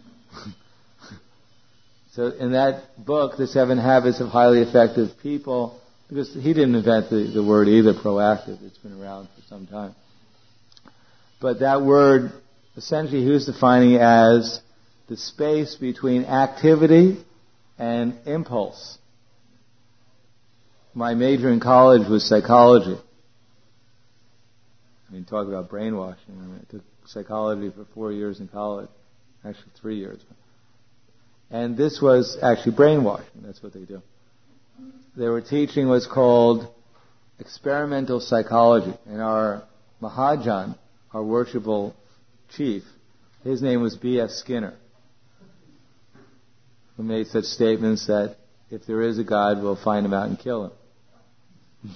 So in that book, the 7 habits of highly effective people, because he didn't invent the word either, proactive. It's been around for some time. But that word, essentially, he was defining it as the space between activity and impulse. My major in college was psychology. Talk about brainwashing. I took psychology for 4 years in college. Actually, 3 years. And this was actually brainwashing. That's what they do. They were teaching what's called experimental psychology. And our Mahajan, our worshipful chief, his name was B.F. Skinner, who made such statements that if there is a God, we'll find him out and kill him.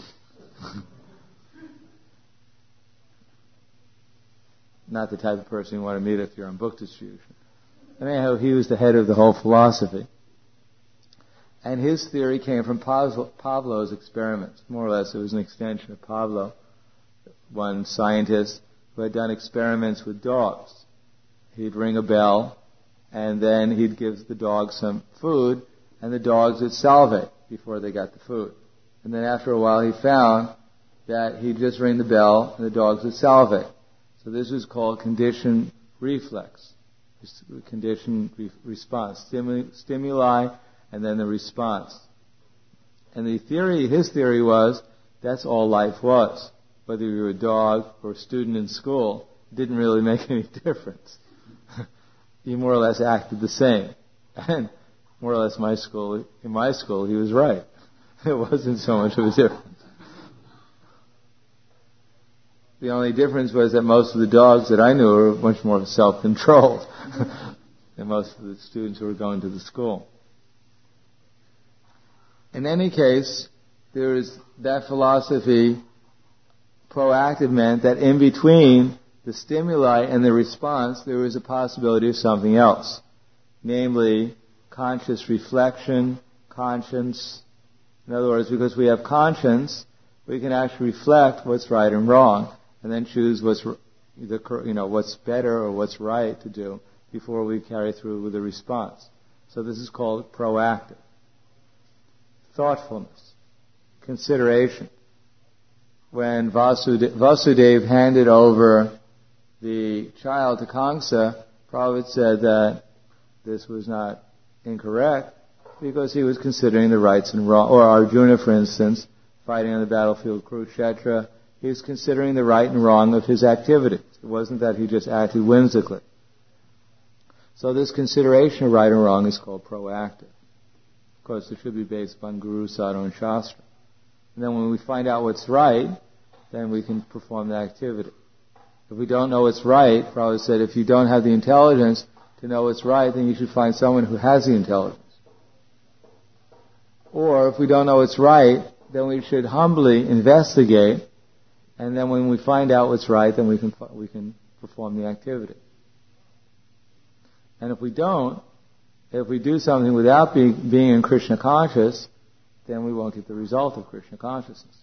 Not the type of person you want to meet if you're on book distribution. Anyhow, he was the head of the whole philosophy. And his theory came from Pavlov's experiments. More or less, it was an extension of Pavlov, one scientist who had done experiments with dogs. He'd ring a bell, and then he'd give the dogs some food, and the dogs would salivate before they got the food. And then after a while, he found that he'd just ring the bell, and the dogs would salivate. So this was called conditioned reflex. Conditioned response. Stimuli, and then the response. And his theory was, that's all life was. Whether you were a dog or a student in school, didn't really make any difference. He more or less acted the same. And more or less in my school, he was right. It wasn't so much of a difference. The only difference was that most of the dogs that I knew were much more self-controlled than most of the students who were going to the school. In any case, there is that philosophy. Proactive meant that in between the stimuli and the response, there was a possibility of something else, namely conscious reflection, conscience. In other words, because we have conscience, we can actually reflect what's right and wrong, and then choose what's better or what's right to do before we carry through with the response. So this is called proactive. Thoughtfulness, consideration. When Vasudeva handed over the child to Kamsa, Prabhupada said that this was not incorrect because he was considering the rights and wrong. Or Arjuna, for instance, fighting on the battlefield of Kurukshetra, he was considering the right and wrong of his activities. It wasn't that he just acted whimsically. So this consideration of right and wrong is called proactive. Of course, it should be based upon Guru, Sadhu, and Shastra. And then when we find out what's right, then we can perform the activity. If we don't know what's right, Prabhupada said, if you don't have the intelligence to know what's right, then you should find someone who has the intelligence. Or if we don't know what's right, then we should humbly investigate, and then when we find out what's right, then we can perform the activity. And if we do something without being in Krishna conscious, then we won't get the result of Krishna consciousness.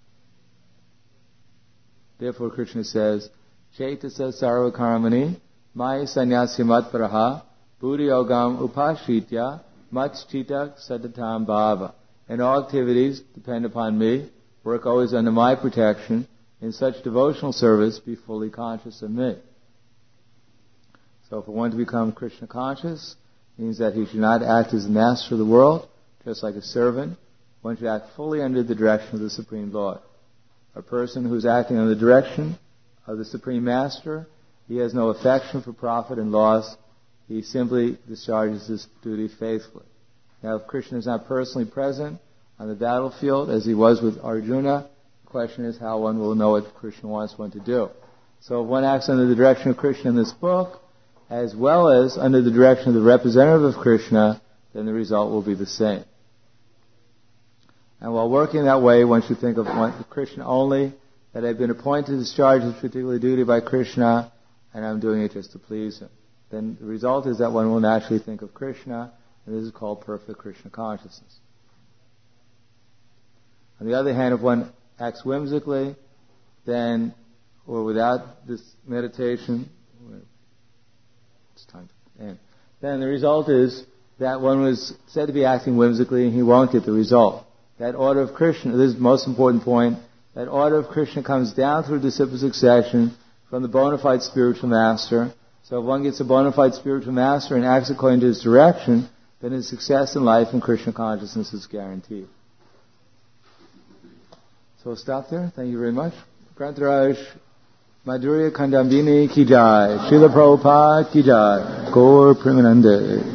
Therefore Krishna says, Chaitasa sarva karmani maya sanyasya matparaha buddhi yogam upashitya matchita sadatam bhava. And all activities depend upon me, work always under my protection, in such devotional service be fully conscious of me. So for one to become Krishna conscious means that he should not act as the master of the world, just like a servant. One should act fully under the direction of the Supreme Lord. A person who is acting under the direction of the Supreme Master, he has no affection for profit and loss. He simply discharges his duty faithfully. Now, if Krishna is not personally present on the battlefield, as he was with Arjuna, the question is how one will know what Krishna wants one to do. So if one acts under the direction of Krishna in this book, as well as under the direction of the representative of Krishna, then the result will be the same. And while working that way, one should think of Krishna only, that I've been appointed to discharge this particular duty by Krishna, and I'm doing it just to please him. Then the result is that one will naturally think of Krishna, and this is called perfect Krishna consciousness. On the other hand, if one acts whimsically, then, or without this meditation, it's time to end. Then the result is that one was said to be acting whimsically, and he won't get the result. That order of Krishna, this is the most important point, that order of Krishna comes down through disciple succession from the bona fide spiritual master. So if one gets a bona fide spiritual master and acts according to his direction, then his success in life and Krishna consciousness is guaranteed. So we'll stop there. Thank you very much. Grantaraj Madhurya Kandambini ki jai. Srila Prabhupada ki jai. Gaur Premanande.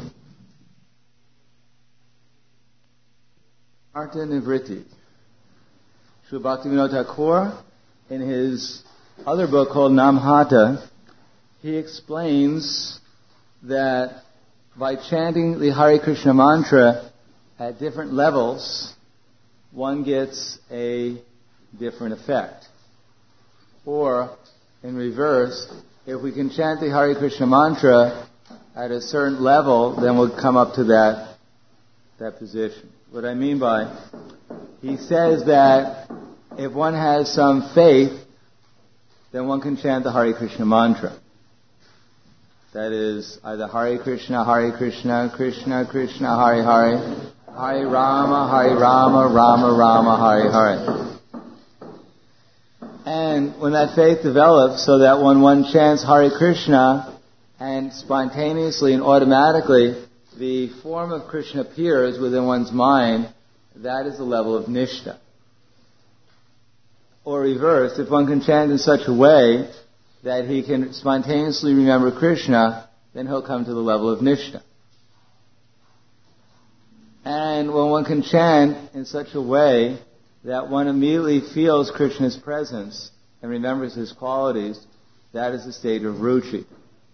Artha Nivritti. Srila Bhaktivinoda Thakur, in his other book called Namhata, he explains that by chanting the Hare Krishna mantra at different levels, one gets a different effect. Or, in reverse, if we can chant the Hare Krishna mantra at a certain level, then we'll come up to that position. What I mean by, he says that if one has some faith, then one can chant the Hare Krishna mantra. That is either Hare Krishna, Krishna Krishna, Hare Hare, Hare Rama, Rama Rama, Hare Hare. And when that faith develops so that when one chants Hare Krishna and spontaneously and automatically the form of Krishna appears within one's mind, that is the level of Nishta. Or reverse, if one can chant in such a way that he can spontaneously remember Krishna, then he'll come to the level of Nishta. And when one can chant in such a way that one immediately feels Krishna's presence and remembers his qualities, that is the stage of Ruchi.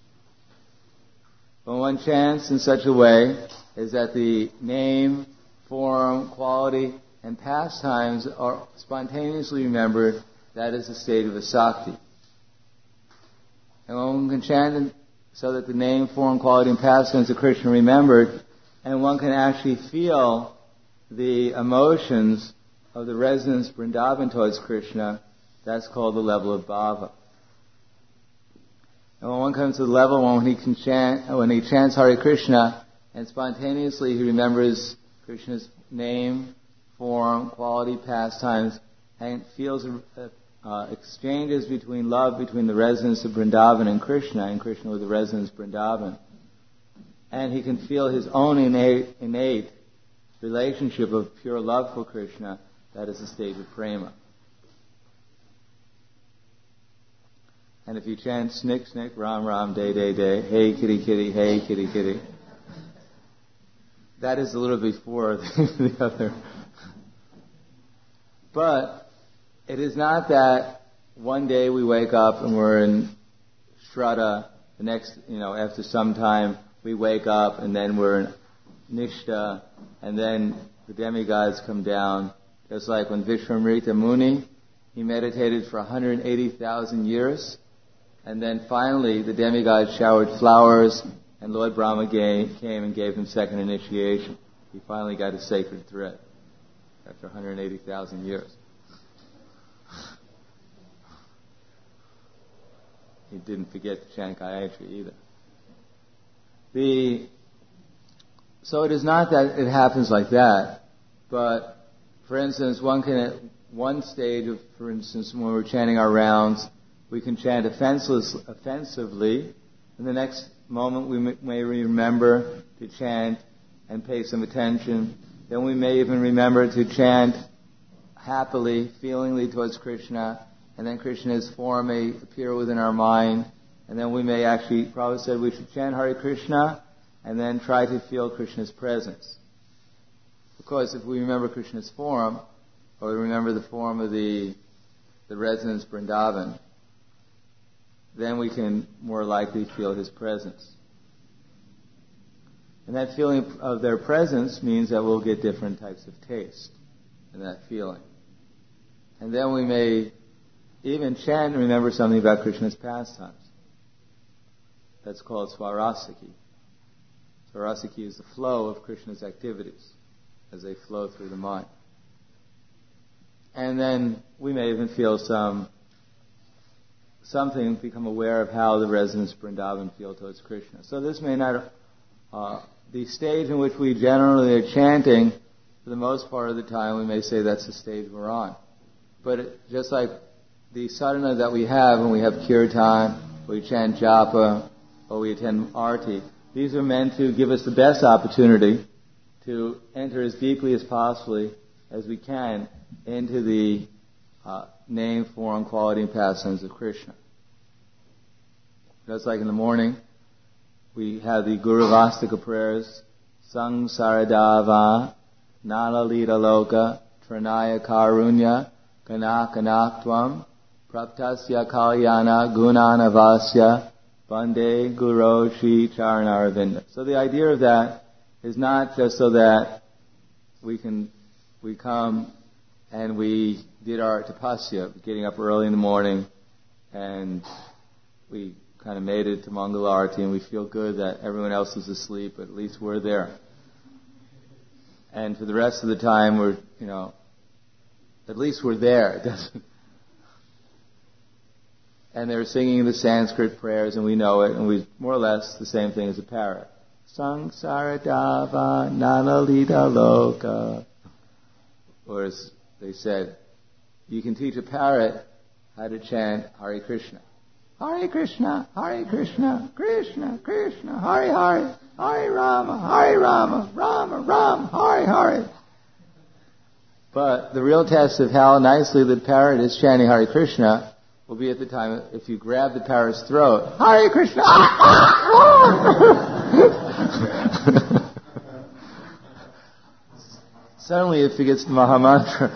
When one chants in such a way as that the name, form, quality, and pastimes are spontaneously remembered, that is the state of Asakti. And when one can chant so that the name, form, quality, and pastimes of Krishna are remembered, and one can actually feel the emotions of the resonance Vrindavan towards Krishna, that's called the level of Bhava. And when one comes to the level when he chants Hare Krishna, and spontaneously he remembers Krishna's name, form, quality, pastimes, and feels exchanges between love between the residents of Vrindavan and Krishna with the residents of Vrindavan. And he can feel his own innate relationship of pure love for Krishna. That is the stage of prema. And if you chant snick, snick, ram, ram, day, day, day, hey, kitty, kitty, hey, kitty, kitty, that is a little before the other. But it is not that one day we wake up and we're in Shraddha, the next, after some time we wake up and then we're in Nishta, and then the demigods come down. Just like when Vishwamrita Muni, he meditated for 180,000 years, and then finally the demigods showered flowers, and Lord Brahma came and gave him second initiation. He finally got his sacred thread after 180,000 years. He didn't forget to chant Gayatri either. So it is not that it happens like that, but for instance, one can at one stage of, for instance, when we're chanting our rounds, we can chant offensively, and the next moment we may remember to chant and pay some attention. Then we may even remember to chant happily, feelingly towards Krishna, and then Krishna's form may appear within our mind, and then we may actually, Prabhupada said we should chant Hare Krishna, and then try to feel Krishna's presence. Of course, if we remember Krishna's form, or we remember the form of the residents Vrindavan, then we can more likely feel his presence. And that feeling of their presence means that we'll get different types of taste in that feeling. And then we may even chant and remember something about Krishna's pastimes. That's called Swarasiki. Swarasiki is the flow of Krishna's activities as they flow through the mind. And then we may even feel something, become aware of how the residents of Vrindavan feel towards Krishna. So this may not, the stage in which we generally are chanting, for the most part of the time, we may say that's the stage we're on. But just like the sadhana that we have when we have kirtan, or we chant japa, or we attend arti, these are meant to give us the best opportunity to enter as deeply as possibly as we can into the name, form, quality, and pastimes of Krishna. Just like in the morning, we have the Guru Vastika prayers, Sang Saradava, Nala Lita Loka, Tranaya Karunya, Kana Kanaktvam, Praptasya Kalyana, Gunanavasya, Bande Guru Shri Charanaravinda. So the idea of that is not just so that we come and we did our tapasya, getting up early in the morning, and we kind of made it to Mangalarti, and we feel good that everyone else is asleep, but at least we're there. And for the rest of the time, we're, at least we're there. It doesn't. And they're singing the Sanskrit prayers, and we know it, and we more or less the same thing as a parrot. Samsaradava nanalita loka. Or as they said, you can teach a parrot how to chant Hare Krishna. Hare Krishna, Hare Krishna, Krishna Krishna, Hare Hare, Hare Rama, Rama Rama, Hare Hare. But the real test of how nicely the parrot is chanting Hare Krishna will be at the time if you grab the parrot's throat, Hare Krishna! Suddenly it forgets the Mahamantra.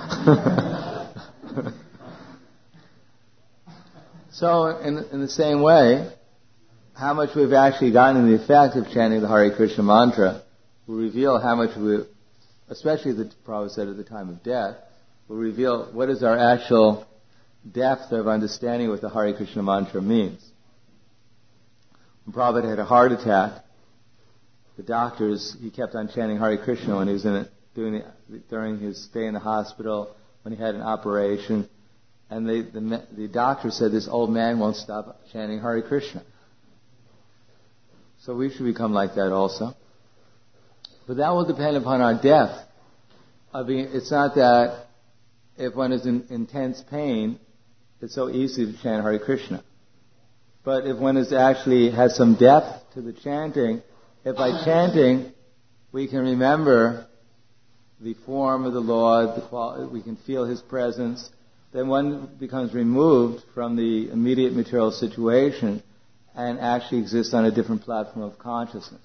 So, in the same way, how much we've actually gotten in the effect of chanting the Hare Krishna mantra will reveal how much we, especially the Prabhupada said at the time of death, will reveal what is our actual depth of understanding what the Hare Krishna mantra means. When Prabhupada had a heart attack, the doctors, he kept on chanting Hare Krishna when he was during his stay in the hospital, when he had an operation, and the doctor said, this old man won't stop chanting Hare Krishna. So we should become like that also. But that will depend upon our depth. It's not that if one is in intense pain, it's so easy to chant Hare Krishna. But if one has some depth to the chanting, if by chanting we can remember the form of the Lord, we can feel His presence, then one becomes removed from the immediate material situation and actually exists on a different platform of consciousness.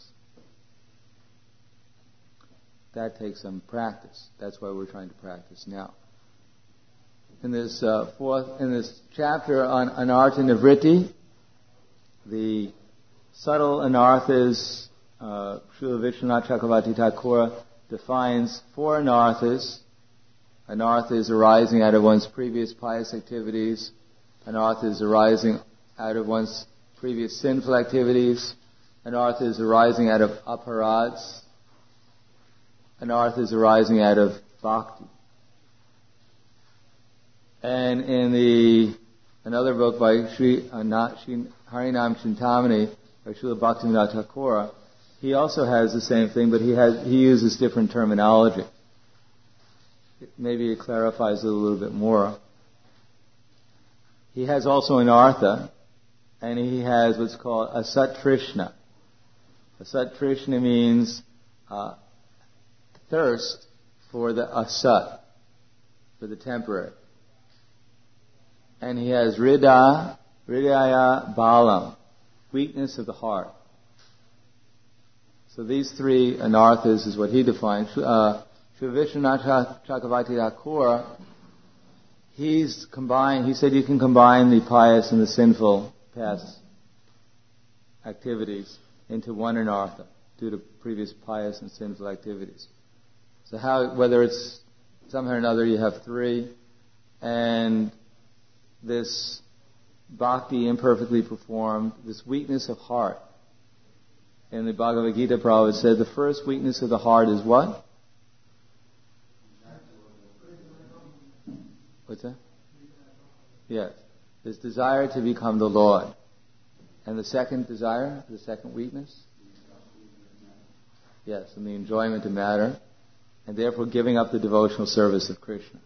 That takes some practice. That's why we're trying to practice now. In this chapter on Anartha Nivritti, the subtle anarthas, Srila Vishwanath Chakravarti Thakur defines 4 anarthas. Anarthas arising out of one's previous pious activities, anarthas arising out of one's previous sinful activities, anarthas arising out of aparads, anarthas arising out of bhakti. And in another book by Sri Harinam Chintamani by Srila Bhaktivinoda Thakur, he also has the same thing, but he uses different terminology. Maybe it clarifies it a little bit more. He has also an artha, and he has what's called asat trishna. Asat trishna means thirst for the asat, for the temporary. And he has hridaya balam, weakness of the heart. So these 3 anarthas is what he defines. Sri Vishwanath Chakravarti Thakur, he said you can combine the pious and the sinful past activities into one anartha due to previous pious and sinful activities. So whether it's somehow or another you have 3, and this bhakti imperfectly performed, this weakness of heart. In the Bhagavad Gita, Prabhupada said the first weakness of the heart is what? What's that? Yes. This desire to become the Lord. And the second desire, the second weakness? Yes, and the enjoyment of matter. And therefore giving up the devotional service of Krishna.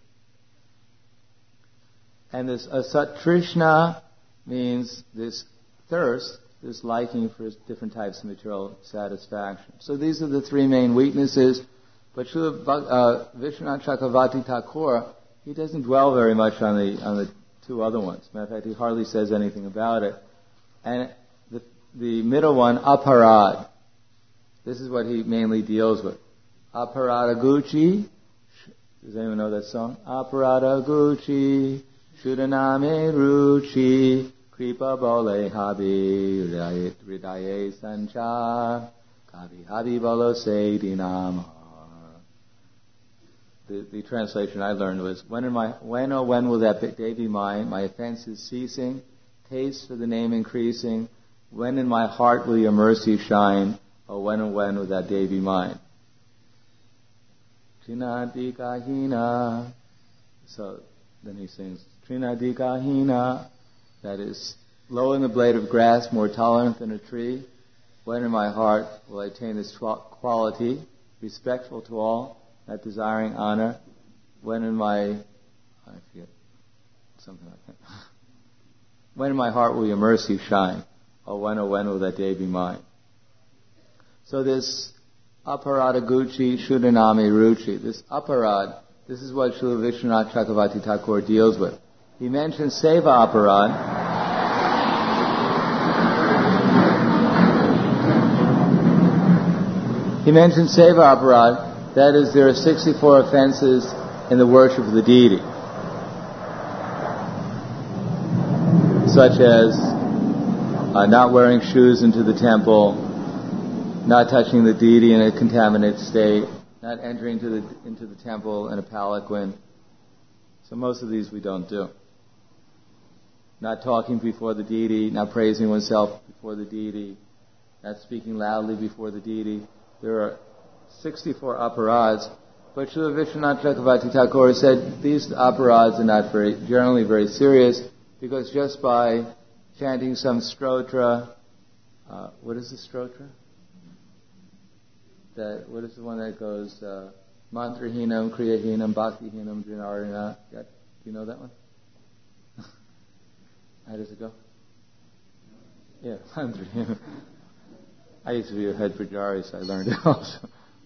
And this asat trishna means this thirst, this liking for different types of material satisfaction. So these are the 3 main weaknesses. But Srila Vishwanath Chakravarti Thakur, he doesn't dwell very much on the 2 other ones. Matter of fact, he hardly says anything about it. And the middle one, aparad, this is what he mainly deals with. Aparada Gucci. Does anyone know that song? Aparada Gucci, Shudaname Ruchi, Kripa Bole Habi, Ridaye Sanchar, Kavi Habi Bolo Seidinam. The translation I learned was, when will that day be mine? My offenses ceasing, taste for the name increasing. When in my heart will your mercy shine? Oh, when will that day be mine? Trinadika Hina. So then he sings, Trinadika Hina. That is, low in the blade of grass, more tolerant than a tree. When in my heart will I attain this quality, respectful to all, not desiring honor? When in my, I forget, something like that. When in my heart will your mercy shine? Oh, when will that day be mine? So this aparada gucci shudanami ruchi, this aparad, this is what Srila Vishwanath Chakravarti Thakur deals with. he mentions Seva Aparad. He mentions Seva Aparad, that is, there are 64 offenses in the worship of the deity, such as not wearing shoes into the temple, not touching the deity in a contaminated state, not entering into the temple in a palanquin. So most of these we don't do. Not talking before the deity, not praising oneself before the deity, not speaking loudly before the deity. There are 64 aparads, but Srila Vishwanath Chakravarti Thakur said these aparads are not generally very serious, because just by chanting some stotra, what is the stotra? What is the one that goes, Mantrahinam, Kriyahinam, Bhaktihinam, Drinarina? Do you know that one? How does it go? Yeah, Mantrahinam. I used to be a head pujari, so I learned it also.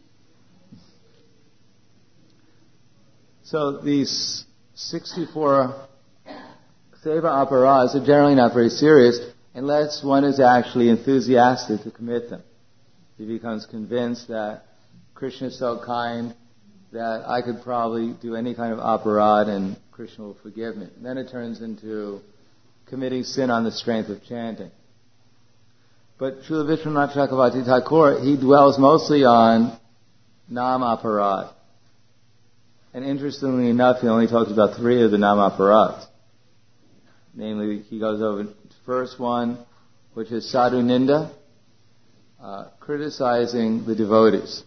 So these 64 Seva Aparads are generally not very serious unless one is actually enthusiastic to commit them. He becomes convinced that Krishna is so kind that I could probably do any kind of aparad and Krishna will forgive me. And then it turns into committing sin on the strength of chanting. But Srila Vishwanath Chakravarti Thakur, he dwells mostly on Nam Aparad. And interestingly enough, he only talks about 3 of the Nam Aparads. Namely, he goes over the first one, which is Sadhu Ninda, criticizing the devotees.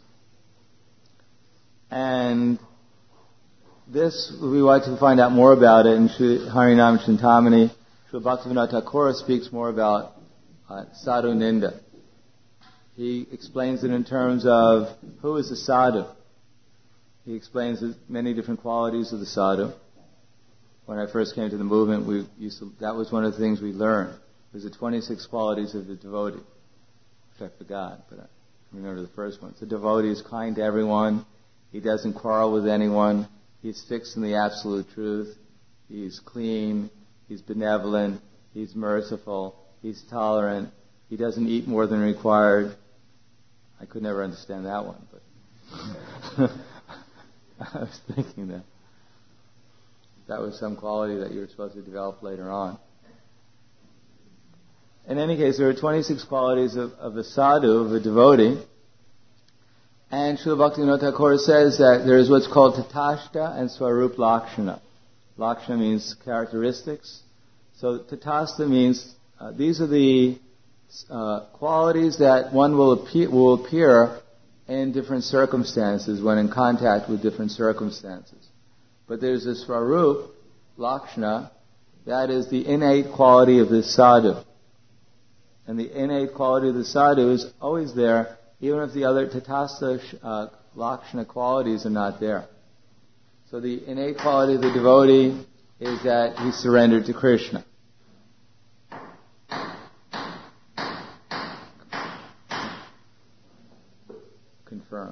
And this, we want to find out more about it in Harinam Chintamani. Srila Bhaktivinoda Thakur speaks more about Sadhu Ninda. He explains it in terms of who is the sadhu. He explains many different qualities of the sadhu. When I first came to the movement, that was one of the things we learned, was the 26 qualities of the devotee, which I forgot, but I remember the first one. The devotee is kind to everyone. He doesn't quarrel with anyone. He's fixed in the absolute truth. He's clean. He's benevolent. He's merciful. He's tolerant. He doesn't eat more than required. I could never understand that one, but I was thinking that was some quality that you were supposed to develop later on. In any case, there are 26 qualities of a sadhu, of a devotee. And Srila Bhaktivinoda Thakur says that there is what's called Tatashta and Swarup Lakshana. Lakshana means characteristics. So Tatashta means these are the qualities that one will appear in different circumstances, when in contact with different circumstances. But there's a Swarup Lakshana, that is the innate quality of the sadhu. And the innate quality of the sadhu is always there, even if the other Tatastha Lakshana qualities are not there. So the innate quality of the devotee is that he's surrendered to Krishna. Confirmed.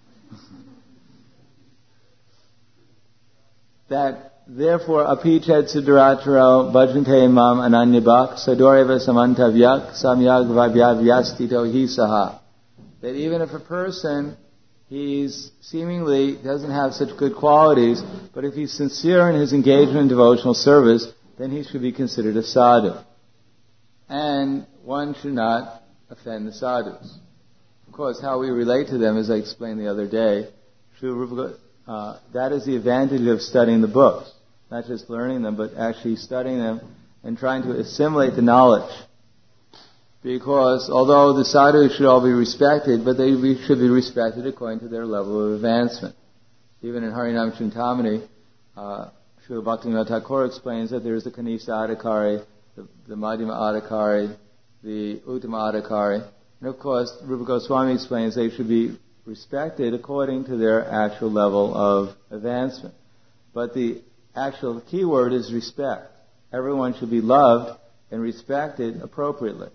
That therefore apichet siddharataro bhajante mam ananyabhak sadoreva samantavyak samyag vaibhyavyastito hi saha. That even if a person, he's seemingly doesn't have such good qualities, but if he's sincere in his engagement in devotional service, then he should be considered a sadhu. And one should not offend the sadhus. Of course, how we relate to them, as I explained the other day, that is the advantage of studying the books. Not just learning them, but actually studying them and trying to assimilate the knowledge. Because although the sadhus should all be respected, but they should be respected according to their level of advancement. Even in Harinam Chintamani, Srila Bhaktivinoda Thakur explains that there is the Kanishta Adhikari, the Madhyama Adhikari, the Uttama Adhikari. And of course, Rupa Goswami explains they should be respected according to their actual level of advancement. But the actual key word is respect. Everyone should be loved and respected appropriately.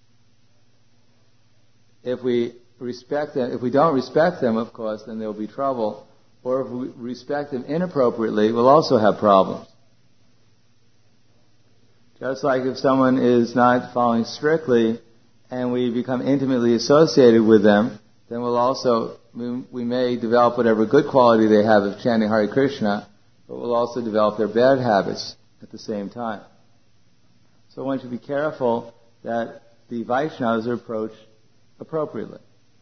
If we respect them, if we don't respect them, of course, then there will be trouble. Or if we respect them inappropriately, we'll also have problems. Just like if someone is not following strictly and we become intimately associated with them, then we may develop whatever good quality they have of chanting Hare Krishna, but we'll also develop their bad habits at the same time. So one should be careful that the Vaishnavas are approached appropriately.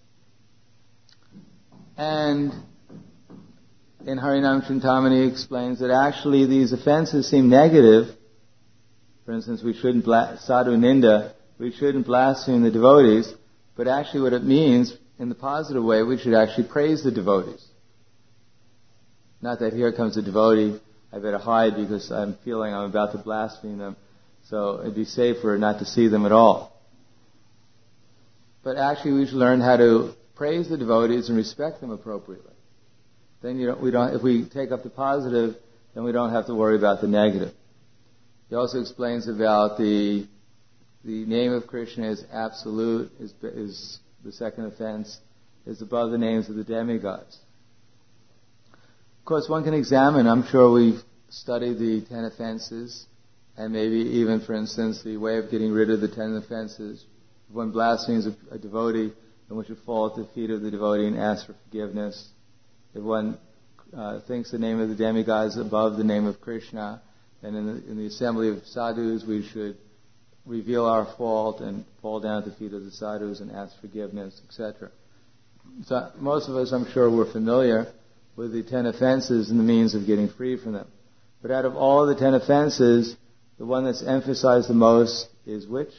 And in Harinam Chintamani explains that actually these offenses seem negative. For instance, we shouldn't sadhu ninda, we shouldn't blaspheme the devotees, but actually what it means, in the positive way, we should actually praise the devotees. Not that here comes a devotee, I better hide because I'm feeling I'm about to blaspheme them, so it'd be safer not to see them at all. But actually we should learn how to praise the devotees and respect them appropriately. Then if we take up the positive, then we don't have to worry about the negative. He also explains about the name of Krishna is absolute, is the second offense, is above the names of the demigods. Of course, one can examine, I'm sure we've studied the 10 offenses, and maybe even, for instance, the way of getting rid of the 10 offenses. If one blasphemes a devotee, then one should fall at the feet of the devotee and ask for forgiveness. If one thinks the name of the demigods above the name of Krishna, then in the assembly of sadhus we should reveal our fault and fall down at the feet of the sadhus and ask forgiveness, etc. So most of us, I'm sure, we're familiar with the 10 offenses and the means of getting free from them. But out of all the 10 offenses, the one that's emphasized the most is which?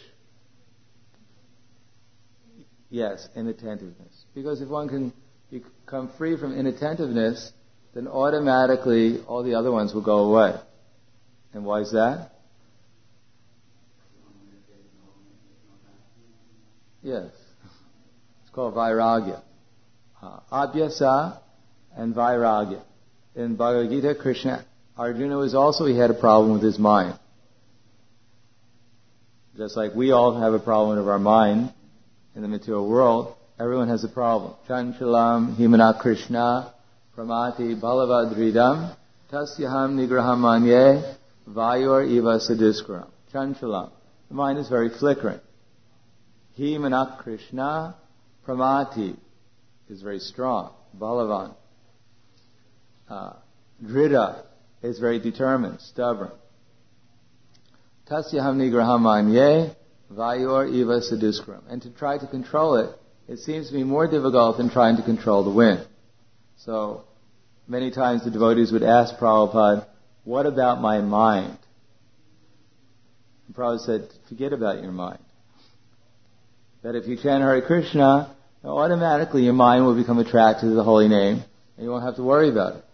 Yes, inattentiveness. Because if one can become free from inattentiveness, then automatically all the other ones will go away. And why is that? Yes. It's called vairagya. Abhyasa and vairagya. In Bhagavad Gita, Arjuna he had a problem with his mind. Just like we all have a problem with our mind in the material world, everyone has a problem. Chanchalam himana Krishna pramati balavadridam tasyaham nigraham manye vayor eva sadiskuram. Chanchalam. The mind is very flickering. Himana Krishna pramati is very strong. Balavan. Drida is very determined, stubborn. Tasyaham nigraham manye vayor eva sadiskuram. And to try to control it, it seems to be more difficult than trying to control the wind. So, many times the devotees would ask Prabhupada, what about my mind? And Prabhupada said, forget about your mind. That if you chant Hare Krishna, automatically your mind will become attracted to the holy name, and you won't have to worry about it.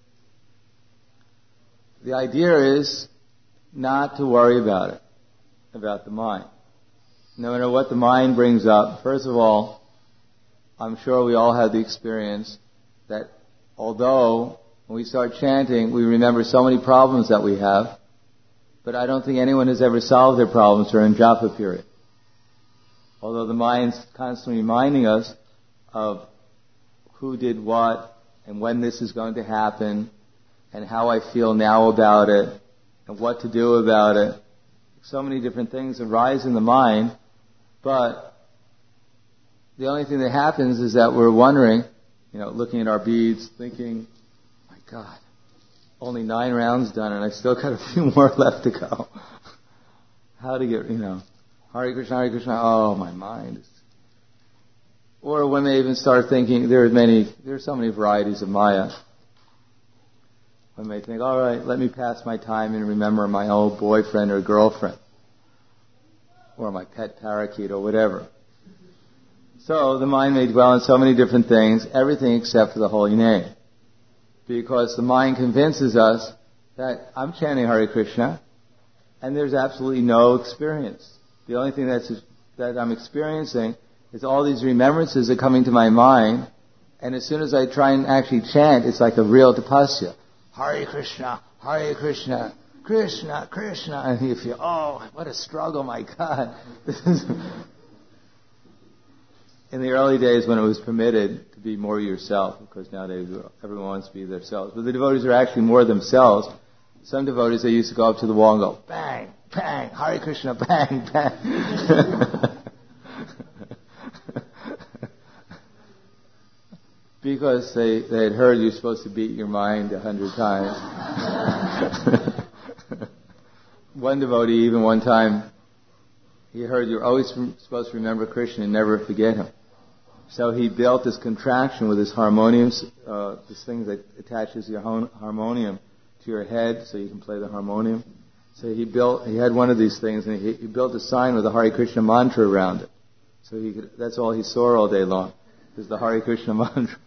The idea is not to worry about it, about the mind. No matter what the mind brings up, first of all, I'm sure we all have the experience that although when we start chanting, we remember so many problems that we have, but I don't think anyone has ever solved their problems during japa period. Although the mind's constantly reminding us of who did what and when this is going to happen and how I feel now about it and what to do about it. So many different things arise in the mind, but the only thing that happens is that we're wondering, looking at our beads, thinking, my God, only 9 rounds done and I still got a few more left to go. How to get, Hare Krishna, oh, my mind is... Or when they even start thinking, there are so many varieties of Maya. When they think, all right, let me pass my time and remember my old boyfriend or girlfriend, or my pet parakeet or whatever. So the mind may dwell on so many different things, everything except for the holy name. Because the mind convinces us that I'm chanting Hare Krishna, and there's absolutely no experience. The only thing that I'm experiencing is all these remembrances are coming to my mind, and as soon as I try and actually chant, it's like a real tapasya. Hare Krishna, Krishna, Krishna, and you feel, oh, what a struggle, my God. In the early days when it was permitted to be more yourself, because nowadays everyone wants to be themselves, but the devotees are actually more themselves. Some devotees, they used to go up to the wall and go, bang, bang, Hare Krishna, bang, bang. Because they had heard you're supposed to beat your mind 100 times. One devotee, even one time, he heard you're always supposed to remember Krishna and never forget him. So he built this contraction with his harmoniums, this thing that attaches your harmonium to your head so you can play the harmonium. So he had one of these things, and he built a sign with a Hare Krishna mantra around it. So that's all he saw all day long, is the Hare Krishna mantra.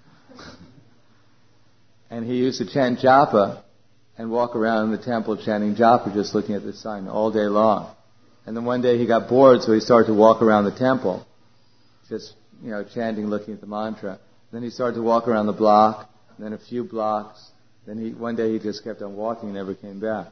And he used to chant japa and walk around the temple chanting japa, just looking at this sign all day long. And then one day he got bored, so he started to walk around the temple, just, chanting, looking at the mantra. Then he started to walk around the block, and then a few blocks. Then one day he just kept on walking and never came back.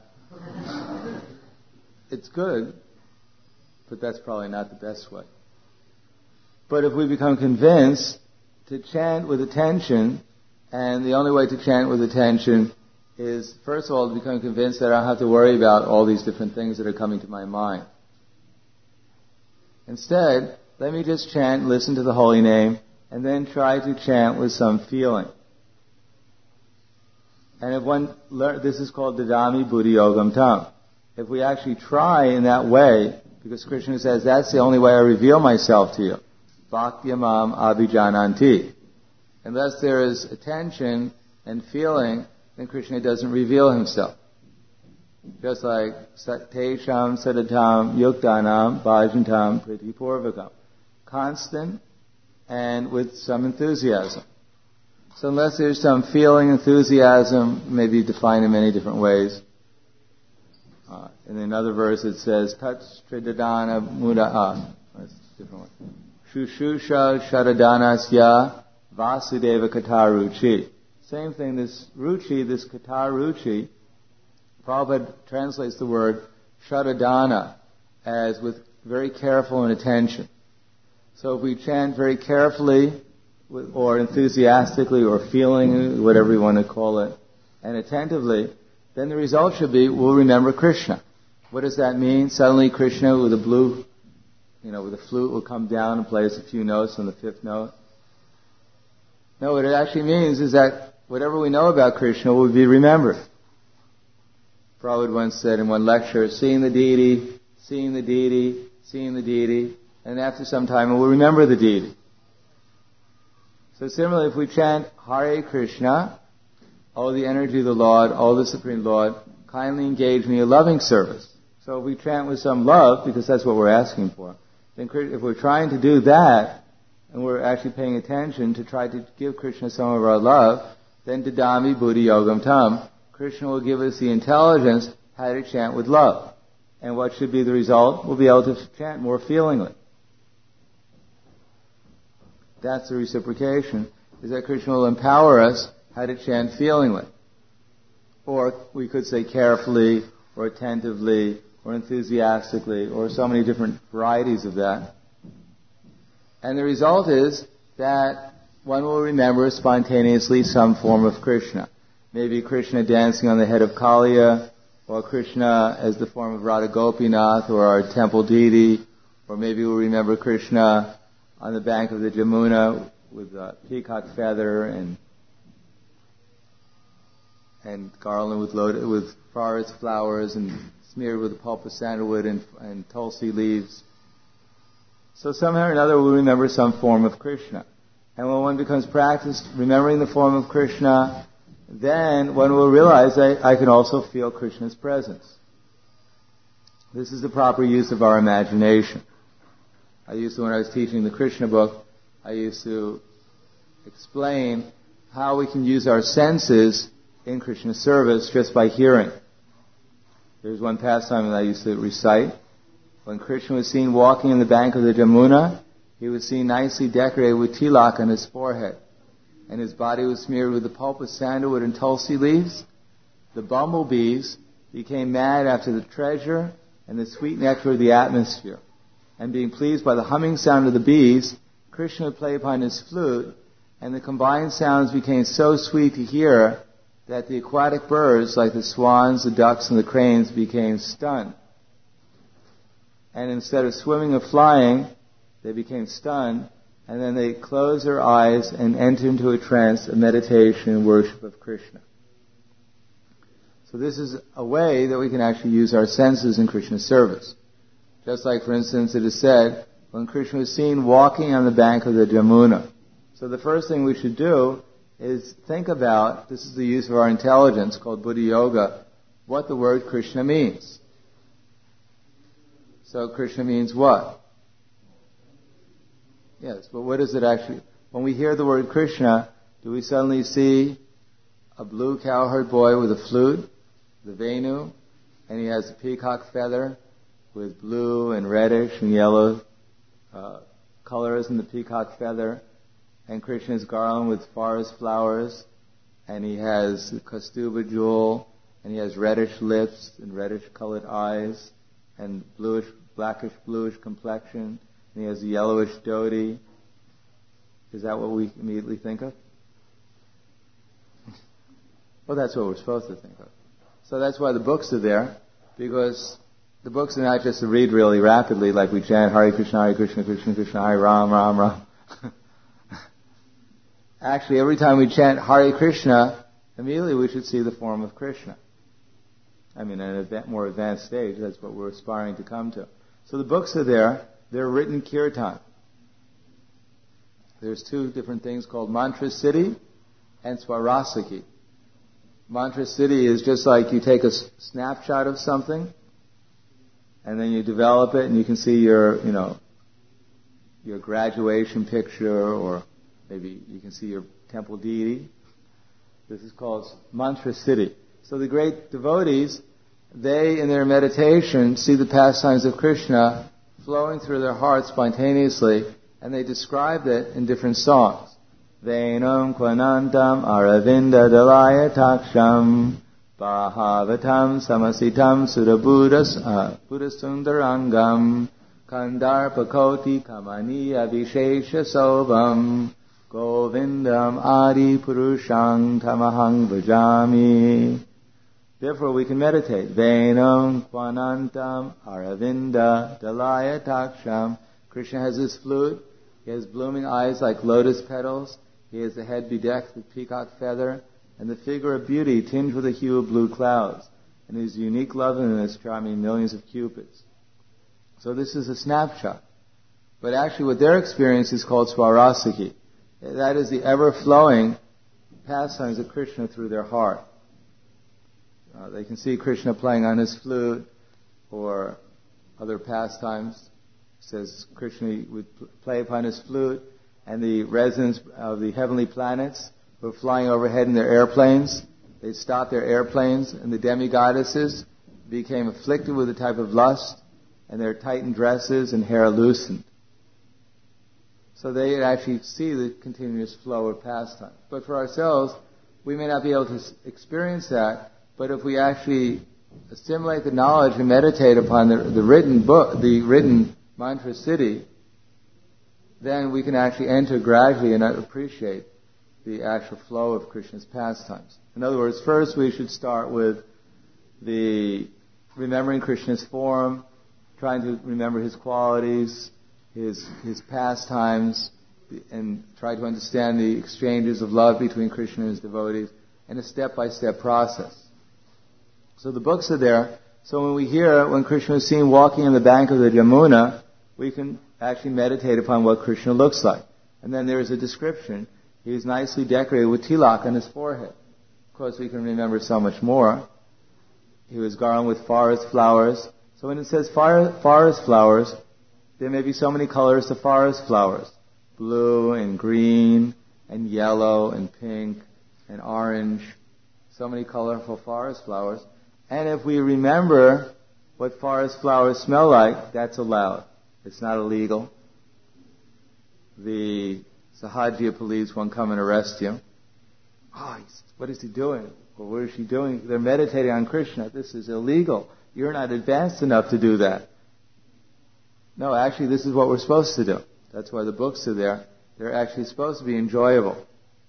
It's good, but that's probably not the best way. But if we become convinced to chant with attention, and the only way to chant with attention is, first of all, to become convinced that I don't have to worry about all these different things that are coming to my mind. Instead, let me just chant, listen to the holy name, and then try to chant with some feeling. And if one this is called Dadami Buddhi Yogam Tam. If we actually try in that way, because Krishna says that's the only way I reveal myself to you. Bhaktyamam abhijananti. Unless there is attention and feeling, then Krishna doesn't reveal himself. Just like Tesham Sadatam Yuktanam Bhajantam Priti Purvakam. Constant and with some enthusiasm. So unless there's some feeling, enthusiasm, maybe defined in many different ways. In another verse it says, Tat Stridadana Muda'a. That's a different one. Shushusha Shadadanasya Vasudeva Kataruchi. Same thing, this ruchi, this kataruchi, Prabhupada translates the word shadadana as with very careful and attention. So if we chant very carefully, or enthusiastically, or feeling, whatever you want to call it, and attentively, then the result should be we'll remember Krishna. What does that mean? Suddenly Krishna with a with a flute will come down and play us a few notes on the fifth note. No, what it actually means is that whatever we know about Krishna will be remembered. Prabhupada once said in one lecture, seeing the deity, seeing the deity, seeing the deity, and after some time we'll remember the deity. So similarly, if we chant Hare Krishna, oh the energy of the Lord, oh the Supreme Lord, kindly engage me in loving service. So if we chant with some love, because that's what we're asking for, then if we're trying to do that, and we're actually paying attention to try to give Krishna some of our love, then Dadami Buddhi Yogam Tam, Krishna will give us the intelligence how to chant with love. And what should be the result? We'll be able to chant more feelingly. That's the reciprocation, is that Krishna will empower us how to chant feelingly. Or we could say carefully, or attentively, or enthusiastically, or so many different varieties of that. And the result is that one will remember spontaneously some form of Krishna. Maybe Krishna dancing on the head of Kaliya, or Krishna as the form of Radha Gopinath, or our temple deity, or maybe we'll remember Krishna on the bank of the Jamuna with a peacock feather and garland with forest flowers and smeared with the pulp of sandalwood and tulsi leaves. So somehow or another we'll remember some form of Krishna. And when one becomes practiced remembering the form of Krishna, then one will realize that I can also feel Krishna's presence. This is the proper use of our imagination. When I was teaching the Krishna book, I used to explain how we can use our senses in Krishna service just by hearing. There's one pastime that I used to recite. When Krishna was seen walking in the bank of the Jamuna, he was seen nicely decorated with tilak on his forehead. And his body was smeared with the pulp of sandalwood and tulsi leaves. The bumblebees became mad after the treasure and the sweet nectar of the atmosphere. And being pleased by the humming sound of the bees, Krishna would play upon his flute, and the combined sounds became so sweet to hear that the aquatic birds, like the swans, the ducks, and the cranes, became stunned. and instead of swimming or flying, they became stunned, and then they closed their eyes and entered into a trance of meditation and worship of Krishna. So this is a way that we can actually use our senses in Krishna's service. Just like, for instance, it is said, when Krishna was seen walking on the bank of the Jamuna. So the first thing we should do is think about, this is the use of our intelligence called Buddha Yoga, what the word Krishna means. So Krishna means what? Yes, but what is it actually? When we hear the word Krishna, do we suddenly see a blue cowherd boy with a flute, the Venu, and he has a peacock feather with blue and reddish and yellow colors in the peacock feather, and Krishna is garlanded with forest flowers, and he has a Kaustubha jewel, and he has reddish lips and reddish colored eyes, and blackish bluish complexion, and he has a yellowish dhoti. Is that what we immediately think of? Well, that's what we're supposed to think of. So that's why the books are there, because the books are not just to read really rapidly, like we chant Hare Krishna, Krishna Krishna, Hare Ram, Ram Ram. Actually, every time we chant Hare Krishna, immediately we should see the form of Krishna. I mean, at a more advanced stage, that's what we're aspiring to come to. So the books are there. They're written kirtan. There's two different things called Mantra Siddhi and Swarasiki. Mantra Siddhi is just like you take a snapshot of something, and then you develop it, and you can see your graduation picture, or maybe you can see your temple deity. This is called Mantra Siddhi. So the great devotees, they in their meditation see the pastimes of Krishna flowing through their hearts spontaneously, and they describe it in different songs. Venam Kwanantam Aravinda Dalaya Taksham Bahavatam Samasitam Buddhasundarangam Kandarpakoti Kamaniya Vishesha Sobham Govindam Adi Purushang Tamahang Vajami. Therefore we can meditate. Venam Kwanantam Aravinda Dalaya Taksham. Krishna has his flute. He has blooming eyes like lotus petals. He has the head bedecked with peacock feather, and the figure of beauty tinged with the hue of blue clouds, and his unique loveliness charming millions of cupids. So this is a snapshot. But actually what their experience is called Swarasiki. That is the ever-flowing pastimes of Krishna through their heart. They can see Krishna playing on his flute or other pastimes. It says Krishna would play upon his flute, and the residents of the heavenly planets who were flying overhead in their airplanes, they stopped their airplanes, and the demigoddesses became afflicted with a type of lust, and their tightened dresses and hair loosened. So they actually see the continuous flow of pastime. But for ourselves, we may not be able to experience that, but if we actually assimilate the knowledge and meditate upon the written book, the written Mantra Siddhi, then we can actually enter gradually and appreciate the actual flow of Krishna's pastimes. In other words, first we should start with the remembering Krishna's form, trying to remember his qualities, his pastimes, and try to understand the exchanges of love between Krishna and his devotees, in a step-by-step process. So the books are there. So when we hear, when Krishna is seen walking on the bank of the Jamuna, we can actually meditate upon what Krishna looks like. And then there is a description. He is nicely decorated with tilak on his forehead. Of course, we can remember so much more. He was garlanded with forest flowers. So when it says forest flowers, there may be so many colors to forest flowers. Blue and green and yellow and pink and orange. So many colorful forest flowers. And if we remember what forest flowers smell like, that's allowed. It's not illegal. The Sahajiya police won't come and arrest you. Oh, what is he doing? Or what is she doing? They're meditating on Krishna. This is illegal. You're not advanced enough to do that. No, actually, this is what we're supposed to do. That's why the books are there. They're actually supposed to be enjoyable.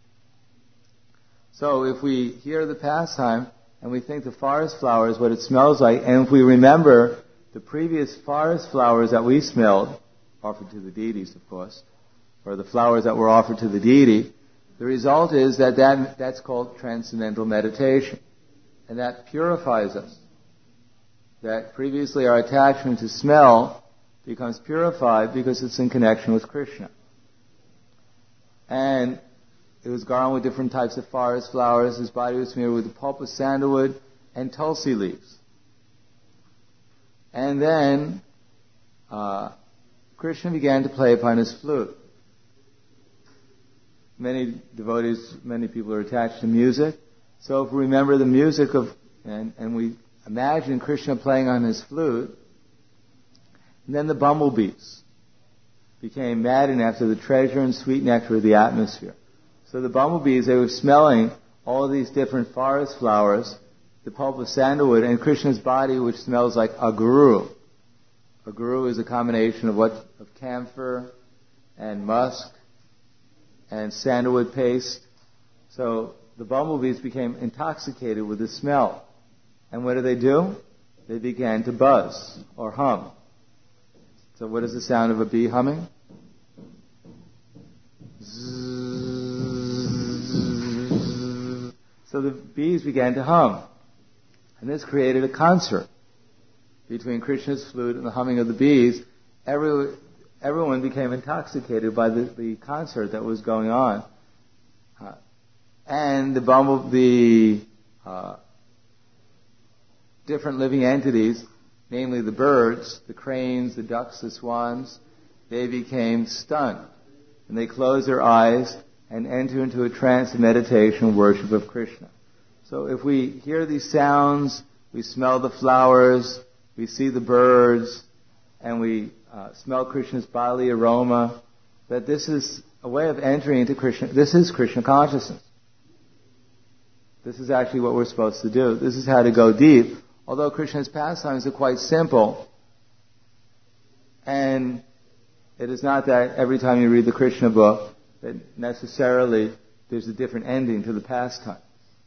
So if we hear the pastime and we think the forest flower is what it smells like, and if we remember the previous forest flowers that we smelled, offered to the deities, of course, or the flowers that were offered to the deity, the result is that's called transcendental meditation. And that purifies us. That previously our attachment to smell becomes purified because it's in connection with Krishna. And it was garland with different types of forest flowers. His body was smeared with the pulp of sandalwood and tulsi leaves. And then Krishna began to play upon his flute. Many devotees, many people are attached to music. So if we remember the music and we imagine Krishna playing on his flute, and then the bumblebees became maddened after the treasure and sweet nectar of the atmosphere. So the bumblebees, they were smelling all of these different forest flowers, the pulp of sandalwood, and Krishna's body, which smells like aguru. Aguru is a combination of camphor and musk and sandalwood paste. So the bumblebees became intoxicated with the smell. And what do? They began to buzz or hum. So what is the sound of a bee humming? So the bees began to hum. And this created a concert between Krishna's flute and the humming of the bees. Everyone became intoxicated by the concert that was going on. And the different living entities, namely the birds, the cranes, the ducks, the swans, they became stunned. And they closed their eyes and entered into a trance of meditation and worship of Krishna. So if we hear these sounds, we smell the flowers, we see the birds, and we smell Krishna's bodily aroma, that this is a way of entering into Krishna. This is Krishna consciousness. This is actually what we're supposed to do. This is how to go deep. Although Krishna's pastimes are quite simple, and it is not that every time you read the Krishna book that necessarily there's a different ending to the pastime.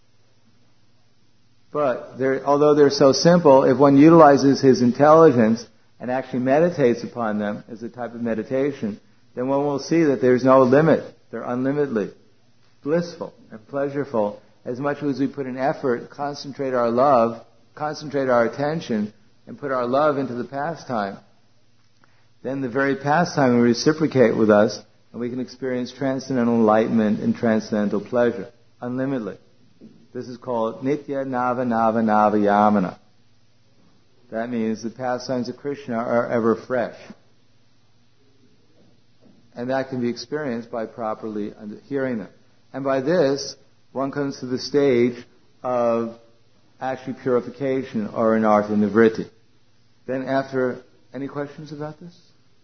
But although they're so simple, if one utilizes his intelligence and actually meditates upon them as a type of meditation, then one will see that there's no limit. They're unlimitedly blissful and pleasurable. As much as we put in effort, concentrate our love, concentrate our attention, and put our love into the pastime, then the very pastime will reciprocate with us, and we can experience transcendental enlightenment and transcendental pleasure, unlimitedly. This is called Nitya Nava Nava Nava Yamana. That means the pastimes of Krishna are ever fresh. And that can be experienced by properly hearing them. And by this, one comes to the stage of actually purification or anartha nivritti. Then after, any questions about this?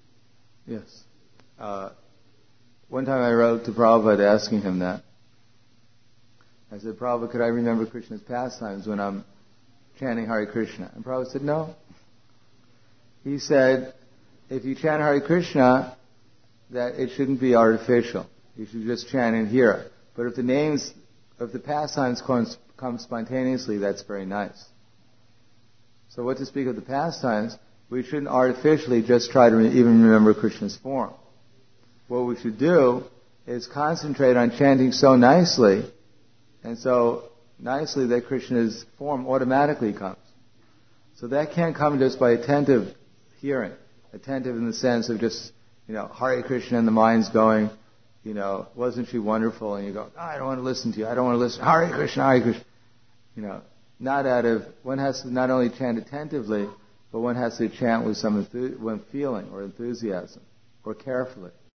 Yes. One time I wrote to Prabhupada asking him that. I said, Prabhupada, could I remember Krishna's pastimes when I'm chanting Hare Krishna? And Prabhupada said, no. He said, if you chant Hare Krishna, that it shouldn't be artificial. You should just chant and hear it. But if the names of the pastimes come spontaneously, that's very nice. So what to speak of the pastimes, we shouldn't artificially just try to even remember Krishna's form. What we should do is concentrate on chanting so nicely, and so nicely that Krishna's form automatically comes. So that can't come just by attentive hearing. Attentive in the sense of just, Hare Krishna and the mind's going, wasn't she wonderful? And you go, I don't want to listen to you. I don't want to listen. Hare Krishna, Hare Krishna. One has to not only chant attentively, but one has to chant with some feeling or enthusiasm, or carefully.